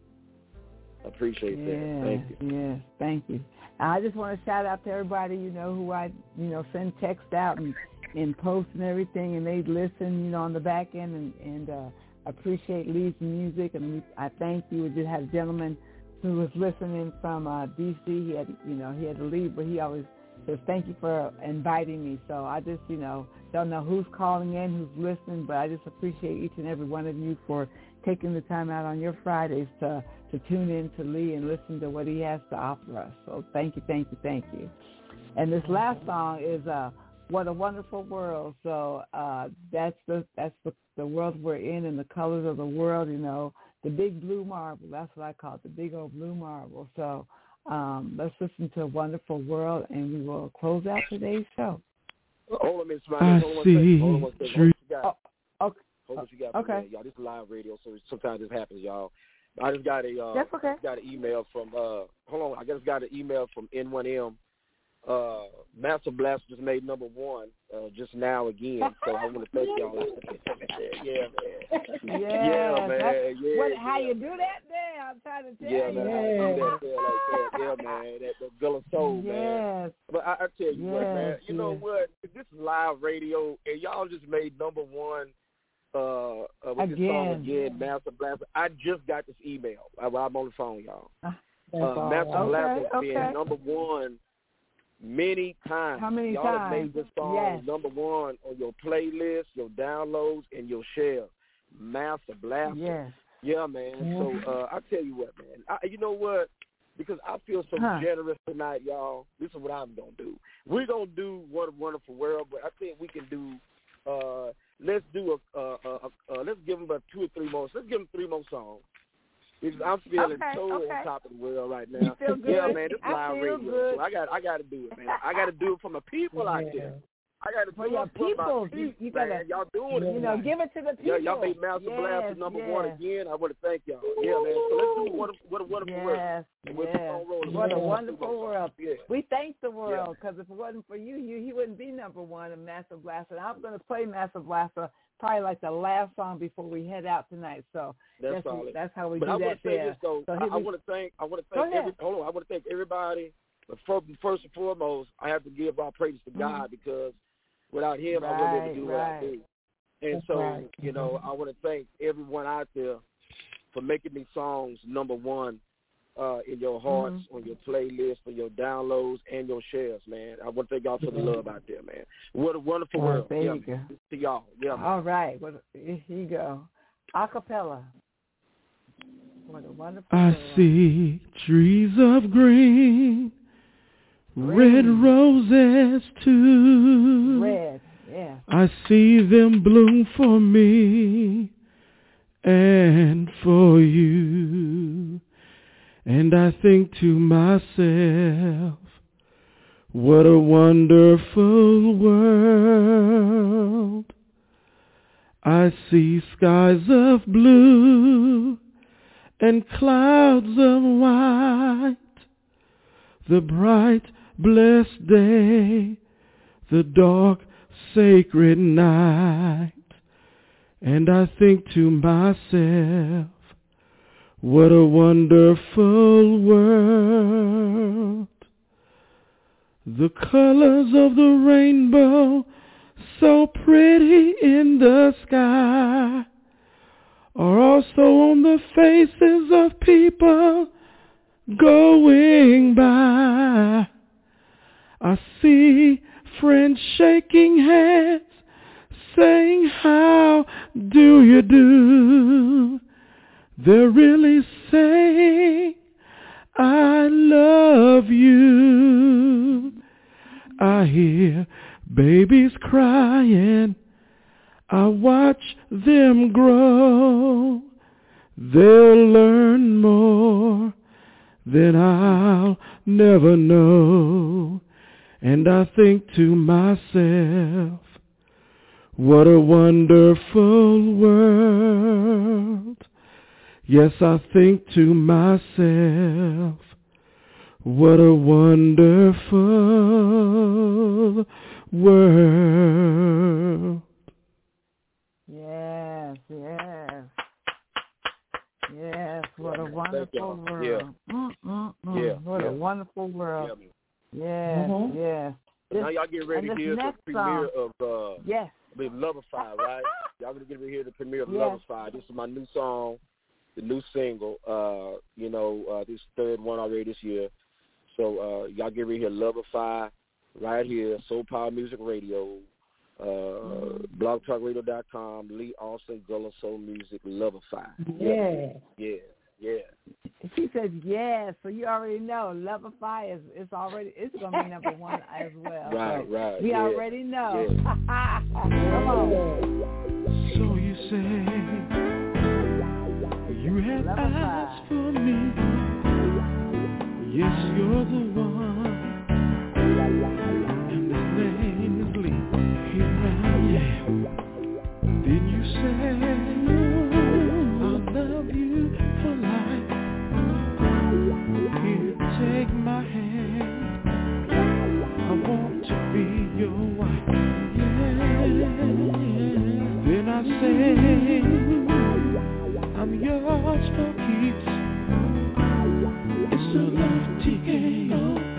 S3: I appreciate
S2: Yes,
S3: that. Thank you.
S2: yes, thank you. And I just want to shout out to everybody, you know, who I, you know, send text out and, and post and everything, and they listen, you know, on the back end, and, and uh, appreciate Lee's music. And we, I thank you. We just had a gentleman who was listening from uh, D C. He had, you know, he had to leave, but he always says, thank you for inviting me. So I just, you know, don't know who's calling in, who's listening, but I just appreciate each and every one of you for taking the time out on your Fridays to, to tune in to Lee and listen to what he has to offer us. So thank you, thank you, thank you. And this last song is uh, What a Wonderful World. So uh, that's the that's the, the world we're in and the colors of the world, you know, the big blue marble. That's what I call it, the big old blue marble. So um, let's listen to A Wonderful World, and we will close out today's show.
S3: Hold on, Miss
S6: I
S3: Smiley. Hold on one
S6: see
S3: second. Hold on one second. Hold on what you got.
S2: Oh, okay.
S3: Hold on what you got.
S2: Okay.
S3: Man. Y'all, this is live radio, so sometimes this happens, y'all. I just got a uh,
S2: That's okay.
S3: I just got an email from uh, hold on. I just got an email from N one M. Uh, Master Blaster just made number one uh, just now again, so I want to thank y'all. yeah, man.
S2: Yes,
S3: Yeah, man.
S2: that's-
S3: Yeah,
S2: what, how
S3: yeah.
S2: you do that there? I'm trying to tell
S3: Yeah,
S2: you.
S3: man. How you do that there like that? Yeah, man. That, that Gullah Soul,
S2: Yes.
S3: man. But I, I tell you what, man.
S2: Yes,
S3: You know
S2: yes.
S3: what? This is live radio, and y'all just made number one uh, uh, with this song
S2: Again.
S3: again, Master Blaster. I just got this email while I'm on the phone, y'all.
S5: That's
S3: Uh,
S5: all
S3: Master
S5: right.
S3: Blaster
S2: Okay,
S3: being
S2: okay.
S3: number one many times.
S2: How many
S3: Y'all
S2: times?
S3: have made this song
S2: yes.
S3: number one on your playlist, your downloads, and your share. Master Blaster.
S2: Yes.
S3: Yeah, man.
S2: Mm-hmm.
S3: So uh, I tell you what, man. I, you know what? Because I feel so
S2: huh.
S3: generous tonight, y'all. This is what I'm gonna do. We're gonna do What a Wonderful World, but I think we can do. Uh, let's do a. Uh, uh, uh, let's give them about two or three more. Let's give them three more songs. Because I'm feeling
S2: okay,
S3: so
S2: okay.
S3: on top of the world right now.
S2: You feel good?
S3: Yeah, man. This is
S2: I
S3: live
S2: feel
S3: radio,
S2: good.
S3: so I got. I got to do it, man. I got to do it for my people out there. I got to
S2: for
S3: do
S2: your
S3: it for
S2: people.
S3: my people,
S2: you, you
S3: man.
S2: gotta,
S3: Y'all doing it.
S2: You know, give it to the people.
S3: Yeah, y'all made Master
S2: yes,
S3: Blaster number
S2: yes.
S3: one again. I want to thank y'all. Yeah, man. So let's do what a, what a wonderful
S2: yes,
S3: world. And we'll
S2: yes. What a wonderful world.
S3: Yeah.
S2: We thank the world because
S3: yeah.
S2: if it wasn't for you, you he wouldn't be number one in Master Blaster. And I'm going to play Master Blaster probably like the last song before we head out tonight. So
S3: that's
S2: that's,
S3: solid.
S2: that's how we
S3: but
S2: do
S3: I
S2: that
S3: want to say
S2: there.
S3: this though.
S2: So
S3: I, I
S2: we...
S3: want to thank. I want to thank every. Hold on. I want to thank everybody. But first, first and foremost, I have to give all praise to God mm-hmm. because without Him,
S2: right,
S3: I wouldn't be able to do
S2: right.
S3: what I do. And
S5: That's
S3: so,
S5: right.
S3: you know, I want to thank everyone out there for making these songs number one uh, in your hearts, mm-hmm. on your playlist, for your downloads, and your shares, man. I want to thank y'all for the love out there, man. What a wonderful
S2: oh,
S3: world.
S2: There
S3: yeah,
S2: you go.
S3: To y'all. Yeah.
S2: All right. Well, here you go. Acapella. What a wonderful
S6: I
S2: world.
S6: see trees of green, red roses too.
S2: Red, yeah.
S6: I see them bloom for me and for you. And I think to myself, what a wonderful world. I see skies of blue and clouds of white, the bright, blessed day, the dark, sacred night. And I think to myself, what a wonderful world. The colors of the rainbow, so pretty in the sky, are also on the faces of people going by. I see friends shaking hands, saying, how do you do? They're really saying, I love you. I hear babies crying, I watch them grow. They'll learn more than I'll never know. And I think to myself, what a wonderful world. Yes, I think to myself, what a wonderful world.
S2: Yes, yes. Yes, what a wonderful world.
S3: Yeah.
S2: Mm-mm-mm.
S3: Yeah.
S2: What
S3: yeah.
S2: a wonderful world.
S3: Yeah,
S2: yes,
S5: mm-hmm.
S2: yes.
S3: So now y'all get ready to hear the premiere
S2: song.
S3: of uh,
S2: yes.
S3: I mean, Loverfy, right? Y'all gonna get ready to hear the premiere of
S2: yes.
S3: Loverfy. This is my new song, the new single. Uh, you know, uh, this third one already this year. So uh, y'all get ready to hear Loverfy right here, Soul Power Music Radio, uh, mm-hmm. blog talk radio dot com, Lee Austin, Gullah Soul Music, Loverfy.
S5: Yeah.
S3: Yeah, yeah.
S2: She says yes, so you already know Loverfy is it's already it's gonna be number one as well.
S3: Right,
S2: so
S3: right.
S2: We
S3: yeah.
S2: already know.
S3: Yeah.
S2: Come on.
S6: So you say you have
S2: Loverfy.
S6: eyes for me. Yes, you're the one. And his name is Lee. Here I am. Then you say I'll love you for life. Here, take my hand. I want to be your wife. Yeah. Then I say I'm yours for keeps. It's a love T K O.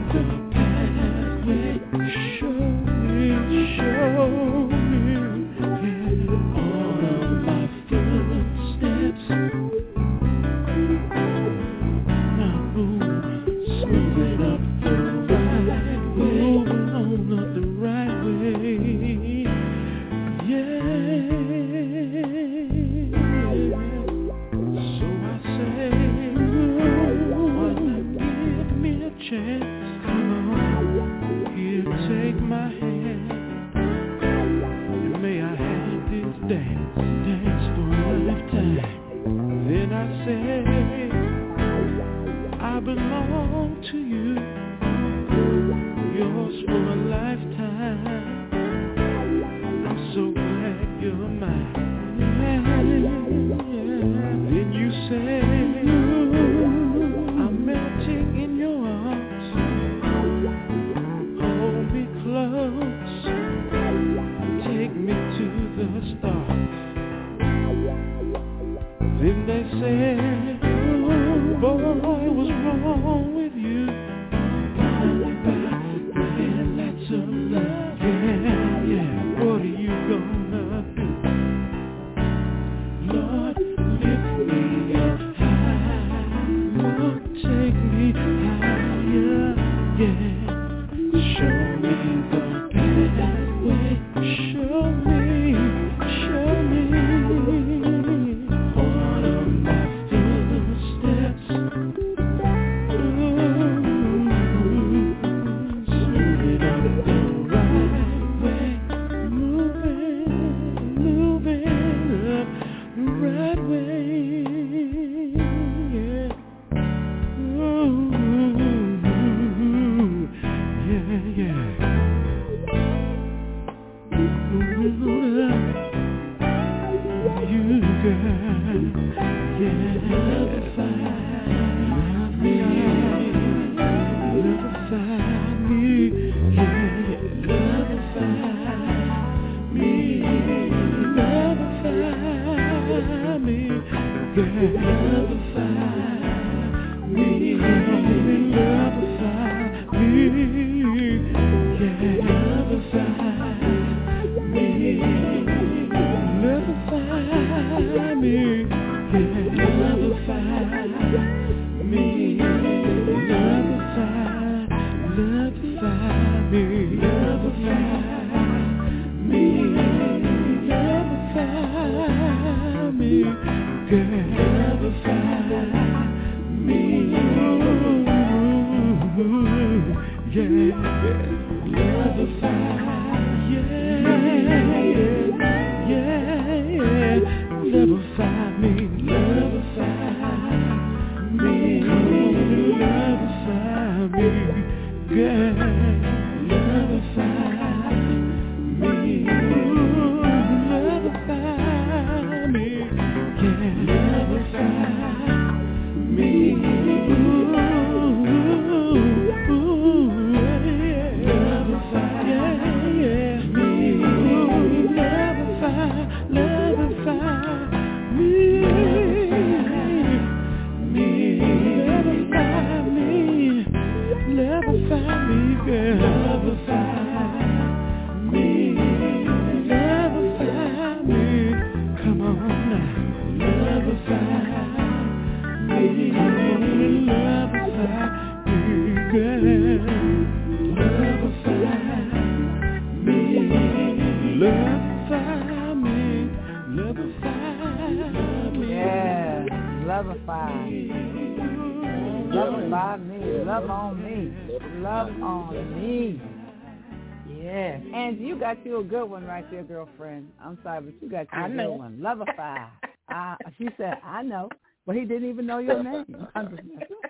S2: You a good one right there, girlfriend. I'm sorry, but you got you a good one. Loverfy. Uh, she said, I know, but he didn't even know your name. I'm just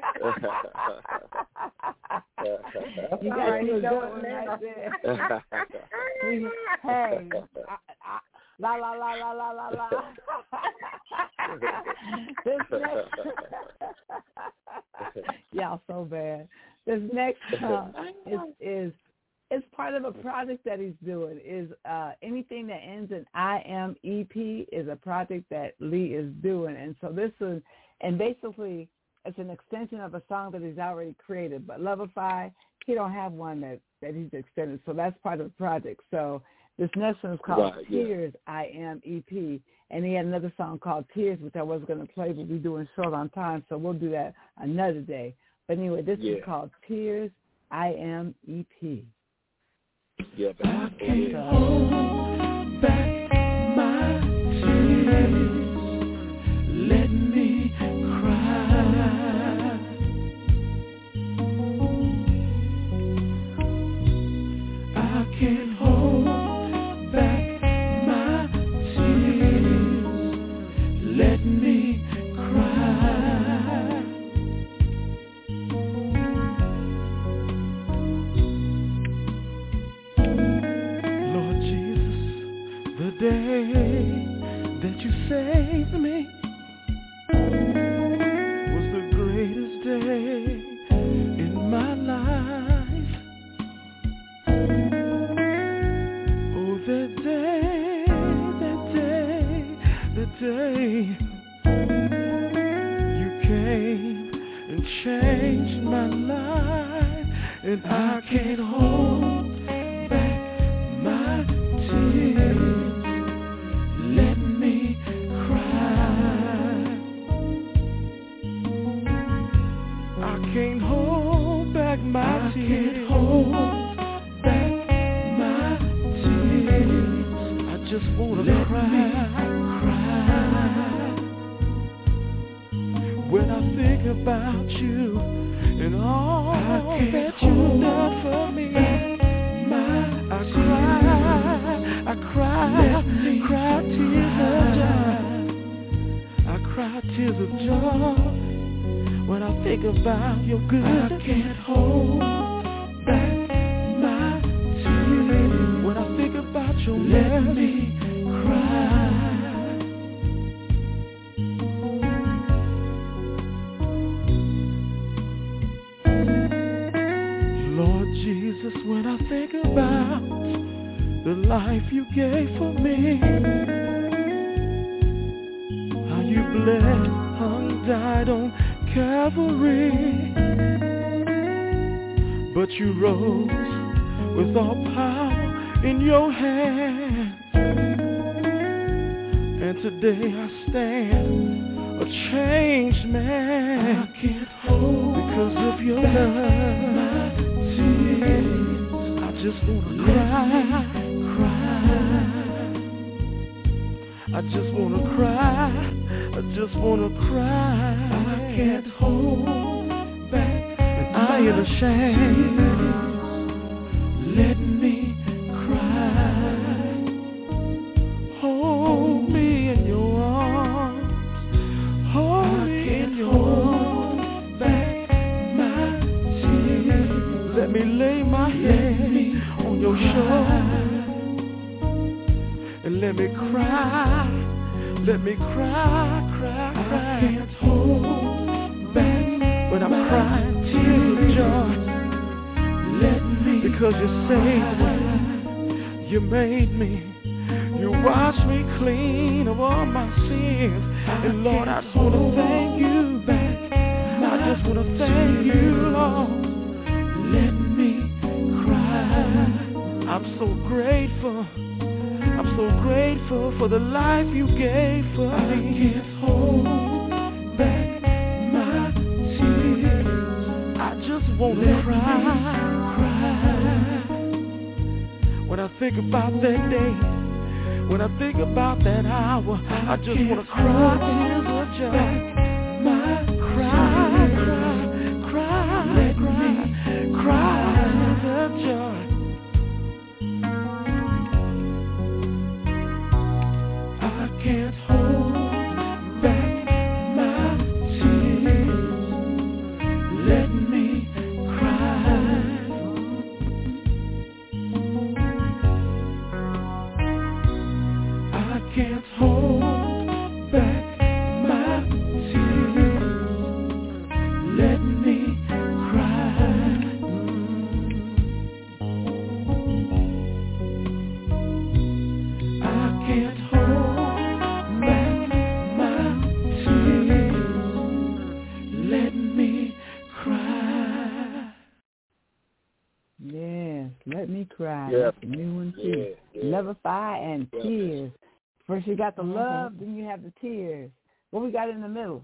S2: you got right, you a good one right there. Hey, I, I, la la la la la la la. This next, y'all so bad. This next song is is. It's part of a project that he's doing. Is uh, anything that ends in I M E P is a project that Lee is doing. And so this is, and basically it's an extension of a song that he's already created. But Loverfy, he don't have one that, that he's extended. So that's part of the project. So this next one is called
S3: Right,
S2: Tears, I Am E P. And he had another song called Tears, which I wasn't going to play, but we're doing short on time, so we'll do that another day. But anyway, this
S3: Yeah.
S2: is called Tears, I Am E P.
S3: Yeah, but
S6: I
S3: oh,
S6: can't
S3: yeah.
S6: hold back my tears. Let me cry. I can't hold back my tears. Let me cry. Lord Jesus, the day that you saved me was the greatest day in my life. Oh, that day, that day, that day you came and changed my life, and I can't hold back my tears. Let me cry. I can't hold back my I tears. Can't hold back my tears. I just wanna Let cry. cry. When I think about you and all that you've done for me, I cry, I cry, cry tears of joy. I cry tears of joy when I think about your goodness. I can't hold back my tears when I think about your mercy. Let me cry. Lord Jesus, when I think about the life you gave for me, how you bled, hung, died on Calvary, but you rose with all power in your hand, and today I stand a changed man. I can't hold because of your love. My tears, I just wanna cry, cry. I just wanna cry, I just wanna cry. I can't hold back, and I ain't ashamed. Let me cry. Hold me in your arms. Hold me in your arms. Back my tears. Let me lay my head on your shoulder. And let me cry, let me cry, cry, cry. I can't hold back when I'm crying tears of joy. Let me because you saved me, you made me, you washed me clean of all my sins. And Lord, I just want to thank you back. I just want to thank you, Lord. Let me cry. I'm so grateful. I'm so grateful for the life you gave for I me. I can't hold back my tears. I just want to cry, cry. When I think about that day, when I think about that hour, I, I just want to cry tears of joy. My cry, cry, cry, let me cry tears of joy. I can't hold back my tears. Let me cry. I can't hold back my tears.
S2: Yes, Let Me Cry.
S3: Yeah.
S2: That's a new one too.
S3: Yeah, yeah.
S2: Lovify and
S3: Yeah.
S2: Tears. First you got the
S5: Mhm.
S2: love, then you have the tears. What we got in the middle?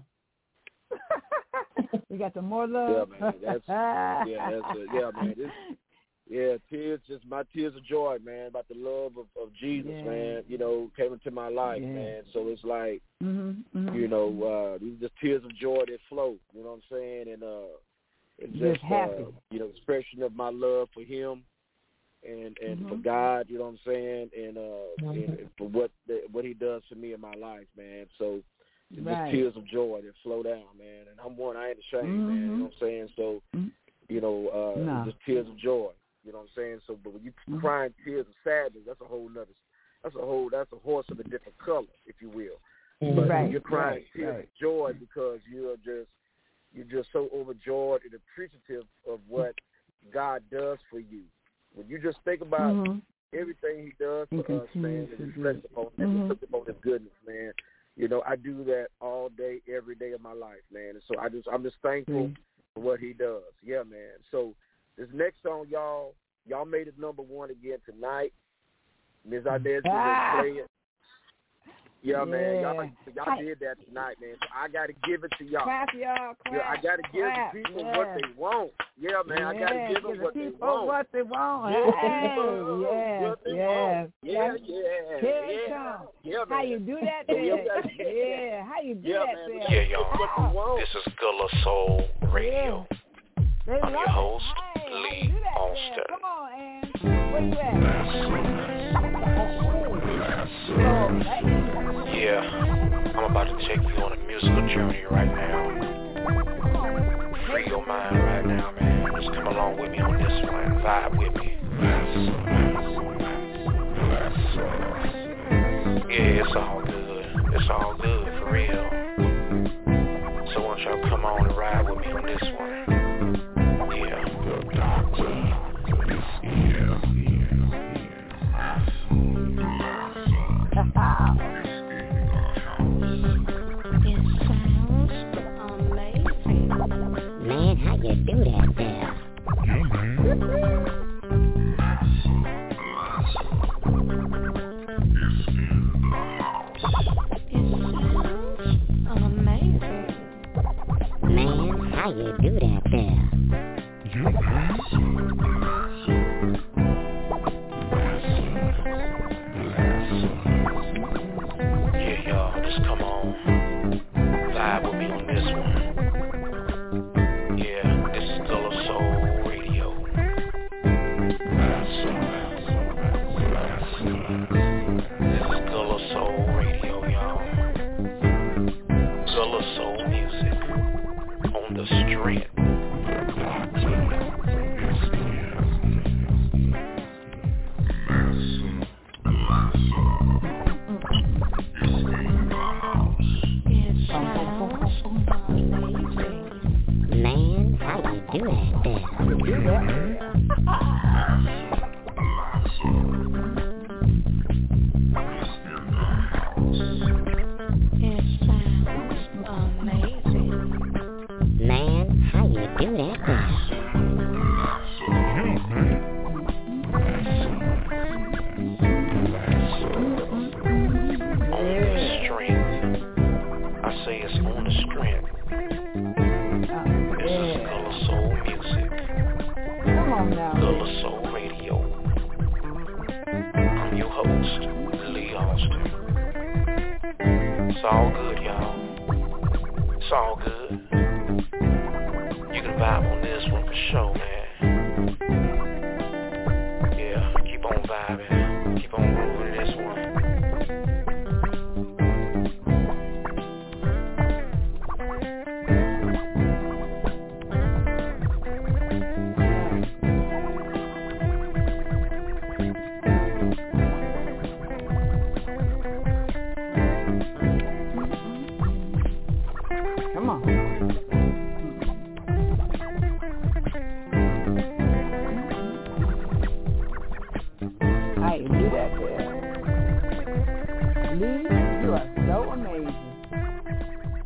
S2: We got the more love.
S3: Yeah, man. That's yeah, that's a, yeah, man. This, yeah, tears, just my tears of joy, man, about the love of, of Jesus,
S2: Yeah.
S3: man. You know, came into my life,
S2: Yeah.
S3: man. So it's like,
S2: mm-hmm, mm-hmm.
S3: you know, uh, these are just tears of joy that flow. You know what I'm saying? And uh, it's
S2: Just
S3: just
S2: happy.
S3: uh, you know, expression of my love for Him and and
S2: Mhm.
S3: for God. You know what I'm saying? And uh,
S5: Mhm.
S3: and for what the, what He does for me in my life, man. So. It's
S2: Right.
S3: just tears of joy that flow down, man. And I'm one, I ain't ashamed, man. You know what I'm saying? So,
S2: Mhm.
S3: you know, uh,
S2: No.
S3: it's just tears of joy. You know what I'm saying? So, but when you
S2: Mhm.
S3: crying tears of sadness, that's a whole nother, that's a whole, that's a horse of a different color, if you will. But
S2: Right,
S3: when you're crying
S2: right,
S3: tears
S2: right.
S3: of joy because you're just, you're just so overjoyed and appreciative of what God does for you. When you just think about
S2: Mhm.
S3: everything He does for
S2: He
S3: us, man,
S2: continues
S3: and
S2: to do
S3: reflect
S2: it.
S3: upon that,
S2: Mhm.
S3: reflect upon His goodness, man. You know, I do that all day, every day of my life, man. And so I just, I'm just thankful
S2: Mhm.
S3: for what He does. Yeah, man. So this next song, y'all, y'all made it number one again tonight. Miz Inez,
S2: Ah.
S3: play it. Yeah, man. Y'all,
S2: Yeah.
S3: y'all did that tonight, man. So I got to give it to y'all.
S2: Clap, y'all. Clap.
S3: Yeah, I got to give
S2: clap.
S3: the people
S2: yeah.
S3: what they want. Yeah, man. I got to
S2: Yeah,
S3: give them
S2: the
S3: what they
S2: people
S3: want.
S2: what they want.
S3: Yeah,
S2: Hey,
S3: people
S2: yes,
S3: what they
S2: yes.
S3: want. Yeah,
S2: Yes.
S3: yeah,
S2: Here it
S3: yeah.
S2: comes.
S3: Yeah, man.
S2: How you do that
S3: So,
S2: there?
S3: yeah,
S2: Yeah, how you do
S3: Yeah,
S2: that
S3: man.
S2: there?
S4: Yeah, y'all.
S3: What they want.
S4: This is Gullah Soul Radio.
S2: Yeah. They
S4: I'm
S2: love
S4: your
S2: it.
S4: host,
S2: Hey, how
S4: Lee
S2: you do that there?
S4: Alston.
S2: Come on, Ann. Where you at?
S4: Yeah, I'm about to take you on a musical journey right now. Free your mind right now, man. Just come along with me on this one and vibe with me. Yeah, it's all good. It's all good, for real. So why don't y'all come on and ride with me on this one? Yeah. The doctor is here.
S8: Man, how you do that there?
S7: Yeah, man.
S8: Man, how you do that there?
S7: Yeah, man.
S4: Yeah, y'all, just come on. Vibe with me on this one. Yeah, this is Gullah Soul Radio. This is Gullah Soul Radio, y'all. Gullah Soul music on the strength.
S8: Man, how you do that there?
S2: Do that.
S8: Man, how you do that there?
S7: Yeah, man.
S4: On the strength. I say it's on the strength. This is
S2: Yeah.
S4: Gullah Soul music.
S2: Come on now.
S4: Gullah Soul Radio. I'm your host, Lee Alston. It's all good, y'all. It's all good. You can vibe on this one for sure, man. Yeah, keep on vibing. Keep on moving this one.
S2: Come on. How you do that there? Lee, you are so amazing.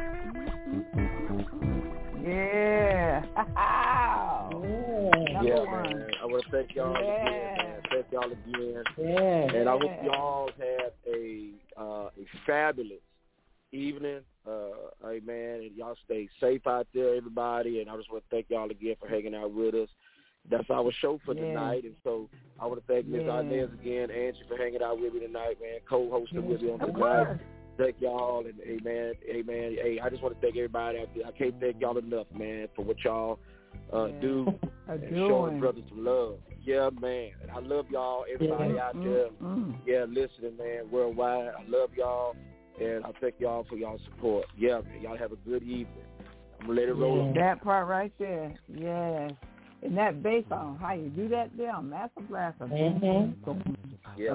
S2: Yeah.
S3: Yeah, man. I want to thank y'all
S2: yeah.
S3: again, man. Thank y'all again.
S5: Yeah.
S3: And I hope y'all have a uh, a fabulous evening. Uh, hey, man, and y'all stay safe out there, everybody. And I just want to thank y'all again for hanging out with us. That's our show for
S2: yeah.
S3: tonight. And so I want to thank Miz
S2: yeah.
S3: Inez again, Angie, for hanging out with me tonight, man, co-hosting
S2: yeah.
S3: with me on
S2: Of
S3: tonight.
S2: course.
S3: Thank y'all, and amen, amen. Hey, I just want to thank everybody out there. I can't thank y'all enough, man, for what y'all uh,
S2: yeah.
S3: do and showing brothers some love. Yeah, man. And I love y'all, everybody yeah. out there.
S2: Mm-hmm.
S3: Yeah, listening, man, worldwide. I love y'all, and I thank y'all for y'all support. Yeah, man. Y'all have a good evening. I'm going to let it roll.
S2: Yeah. That part right there, yes. And that bass on how you do that there on Master Blaster.
S5: Mm-hmm.
S3: Yes.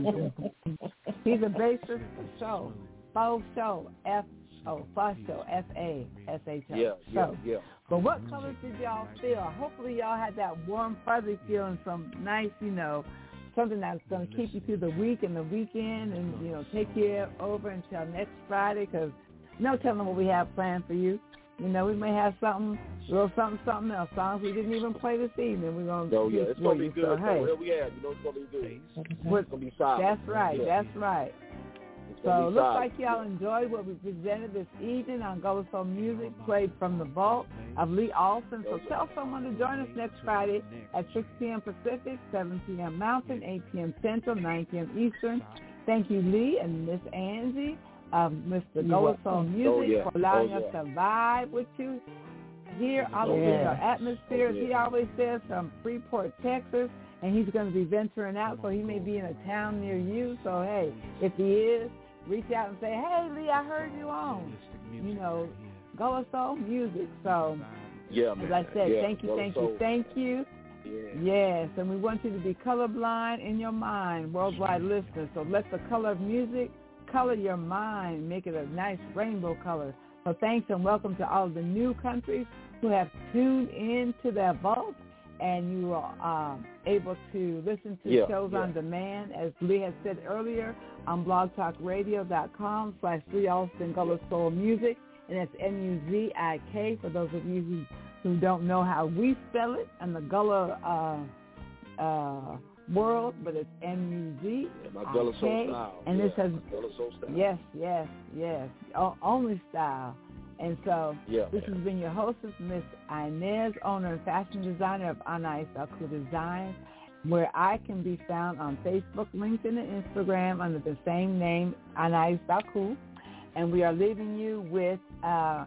S2: He's a bassist for show. Faux show. F O Faux show. F A S H O.
S3: Yeah, yeah,
S2: so,
S3: yeah.
S2: But what colors did y'all feel? Hopefully y'all had that warm, fuzzy feeling, some nice, you know, something that's going to keep you through the week and the weekend and, you know, take you over until next Friday, because no telling what we have planned for you. You know, we may have something, a little something, something else. Songs we didn't even play this evening. We're going to
S3: oh, yeah, it's going to be good.
S2: So, hey.
S3: Where we at, you know it's going to be good. It's
S2: going
S3: to be solid.
S2: That's right.
S3: Yeah.
S2: That's right.
S3: It's
S2: So
S3: be
S2: it looks
S3: solid.
S2: like y'all enjoyed what we presented this evening on Gullah Soul Music, played from the vault of Lee Alston. So tell someone to join us next Friday at six p.m. Pacific, seven p.m. Mountain, eight p.m. Central, nine p.m. Eastern. Thank you, Lee and Miss Angie of Mister Gullah Soul Music
S3: oh, yeah.
S2: for allowing
S3: oh,
S2: us
S3: yeah.
S2: to vibe with you here all
S3: Oh,
S2: over
S3: yeah.
S2: our atmosphere.
S3: Oh, yeah.
S2: He always says from Freeport, Texas, and he's going to be venturing out, so he may be in a town near you. So, hey, if he is, reach out and say, hey, Lee, I heard you on, you know, Gullah Soul Music. So,
S3: yeah, man.
S2: as I said,
S3: yeah.
S2: thank you,
S3: Gullah
S2: thank
S3: Soul.
S2: you, thank you.
S3: Yeah.
S2: Yes, and we want you to be colorblind in your mind, worldwide listeners. So let the color of music color your mind, make it a nice rainbow color. So thanks and welcome to all the new countries who have tuned in to their vault, and you are um, able to listen to
S3: yeah,
S2: shows
S3: yeah.
S2: on demand, as Lee had said earlier, on blogtalkradio.com slash Lee Alston Gullah Soul Music, and that's M U Z I K for those of you who, who don't know how we spell it in the Gullah uh, uh, world, but it's M U Z
S3: yeah, my Gullah Soul style.
S2: And
S3: yeah,
S2: this has,
S3: Gullah Soul style.
S2: yes, yes, yes, o- only style. And so
S3: yeah,
S2: this
S3: man.
S2: has been your hostess, Miss Inez, owner and fashion designer of Anais Aku Designs, where I can be found on Facebook, LinkedIn, and Instagram under the same name, Anais Aku. And we are leaving you with uh,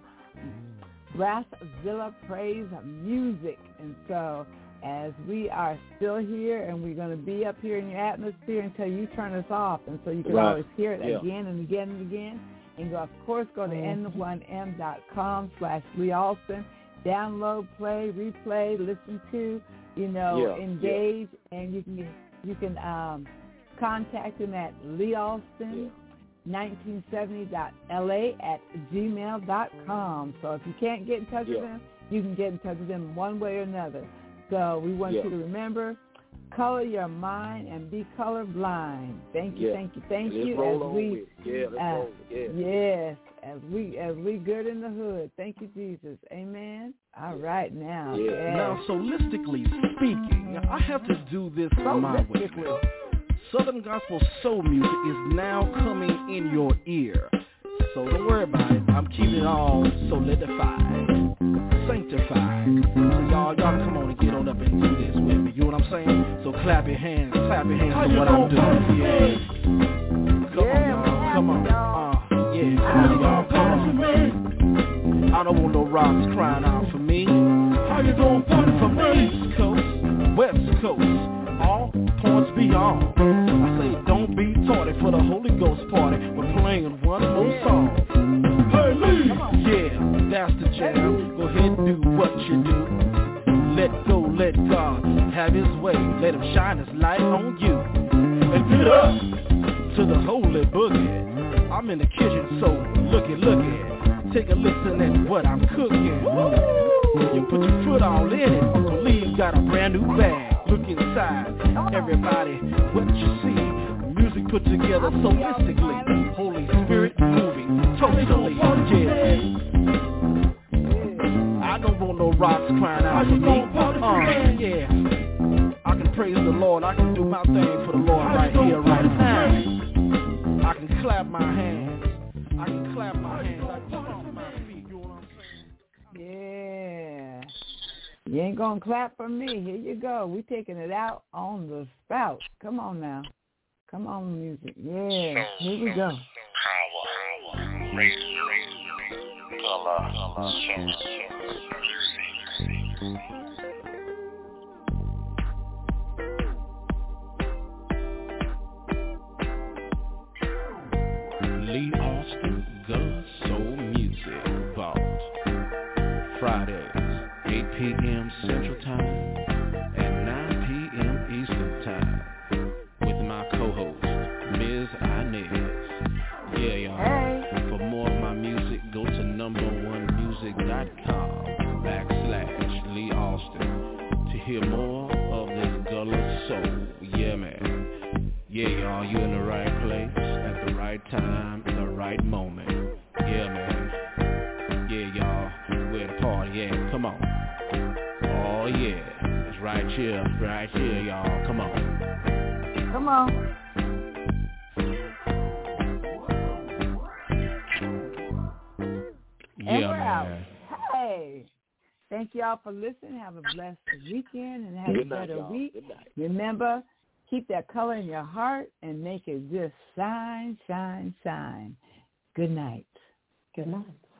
S2: Brasszilla Praise Music. And so as we are still here, and we're going to be up here in your atmosphere until you turn us off, and so you can
S3: right.
S2: always hear it
S3: yeah.
S2: again and again and again. And of course, go to N one M dot com slash Lee Alston. Download, play, replay, listen to, you know,
S3: yeah.
S2: engage, yeah. and you can you can um, contact him at Lee Alston nineteen seventy dot L A at gmail dot com. So if you can't get in touch
S3: yeah.
S2: with him, you can get in touch with him one way or another. So we want
S3: yeah.
S2: you to remember, color your mind and be colorblind. Thank you,
S3: yeah.
S2: thank you, thank
S3: let's
S2: you.
S3: Roll
S2: as
S3: on
S2: we,
S3: with. Yeah, let's
S2: uh,
S3: roll. Yeah.
S2: Yes, as we as we good in the hood. Thank you, Jesus. Amen. All right now.
S3: Yeah.
S2: Yes.
S6: Now, solistically speaking, I have to do this my way. Southern gospel soul music is now coming in your ear. So don't worry about it. I'm keeping it all solidified, sanctified. So y'all, y'all come on and get on up and do this with me. You know what I'm saying? So clap your hands, clap your hands for what I'm doing. Yeah. Come
S2: yeah,
S6: on, y'all. Come on. Uh, yeah, come on, y'all. Come on. I don't want no rocks crying out for me. How you gonna party from the East Coast, West Coast, all points beyond? I say don't be tardy for the Holy Ghost party. We're playing one more song. Hey Lee! Yeah, that's the jam. Go ahead and do what you do. Let go, let God have his way. Let him shine his light on you. And get up to the holy boogie. I'm in the kitchen, so looky, looky. Take a listen at what I'm cooking. You put your foot all in it. Uncle Lee's got a brand new bag. Look inside, everybody, what you see. Music put together solistically. Holy Spirit moving totally, yeah. I don't want no rocks crying out for me. Uh, yeah. praise the Lord. I can do my thing for the Lord right here, right now. I can clap my hands. I can clap my hands. I can stomp my feet. You know what I'm
S2: Yeah.
S6: saying?
S2: You ain't going to clap for me. Here you go. We taking it out on the spout. Come on now. Come on, music. Yeah. Here we go.
S4: Power. Radio. Color. Soul.
S6: Lee Austin, Gun Soul Music Vault. Fridays, eight p.m. Central Time and nine p.m. Eastern Time with my co-host, Miz Inez. Yeah, y'all.
S2: Hey.
S6: For more of my music, go to number one music dot com backslash Lee Austin to hear more of this Gullah Soul. Yeah, man. Yeah, y'all, you in the right place at the right time, the right moment. Yeah, man. Yeah, y'all, we're at the party. Yeah, come on. Oh, yeah. It's right here, right here, y'all. Come on.
S2: Come on.
S6: Yeah,
S2: and we're
S6: man.
S2: out. Hey. Thank y'all for listening. Have a blessed weekend and have
S3: Good
S2: a
S3: night,
S2: better
S3: y'all.
S2: week.
S3: Good night.
S2: Remember, keep that color in your heart and make it just shine, shine, shine. Good night.
S5: Good night.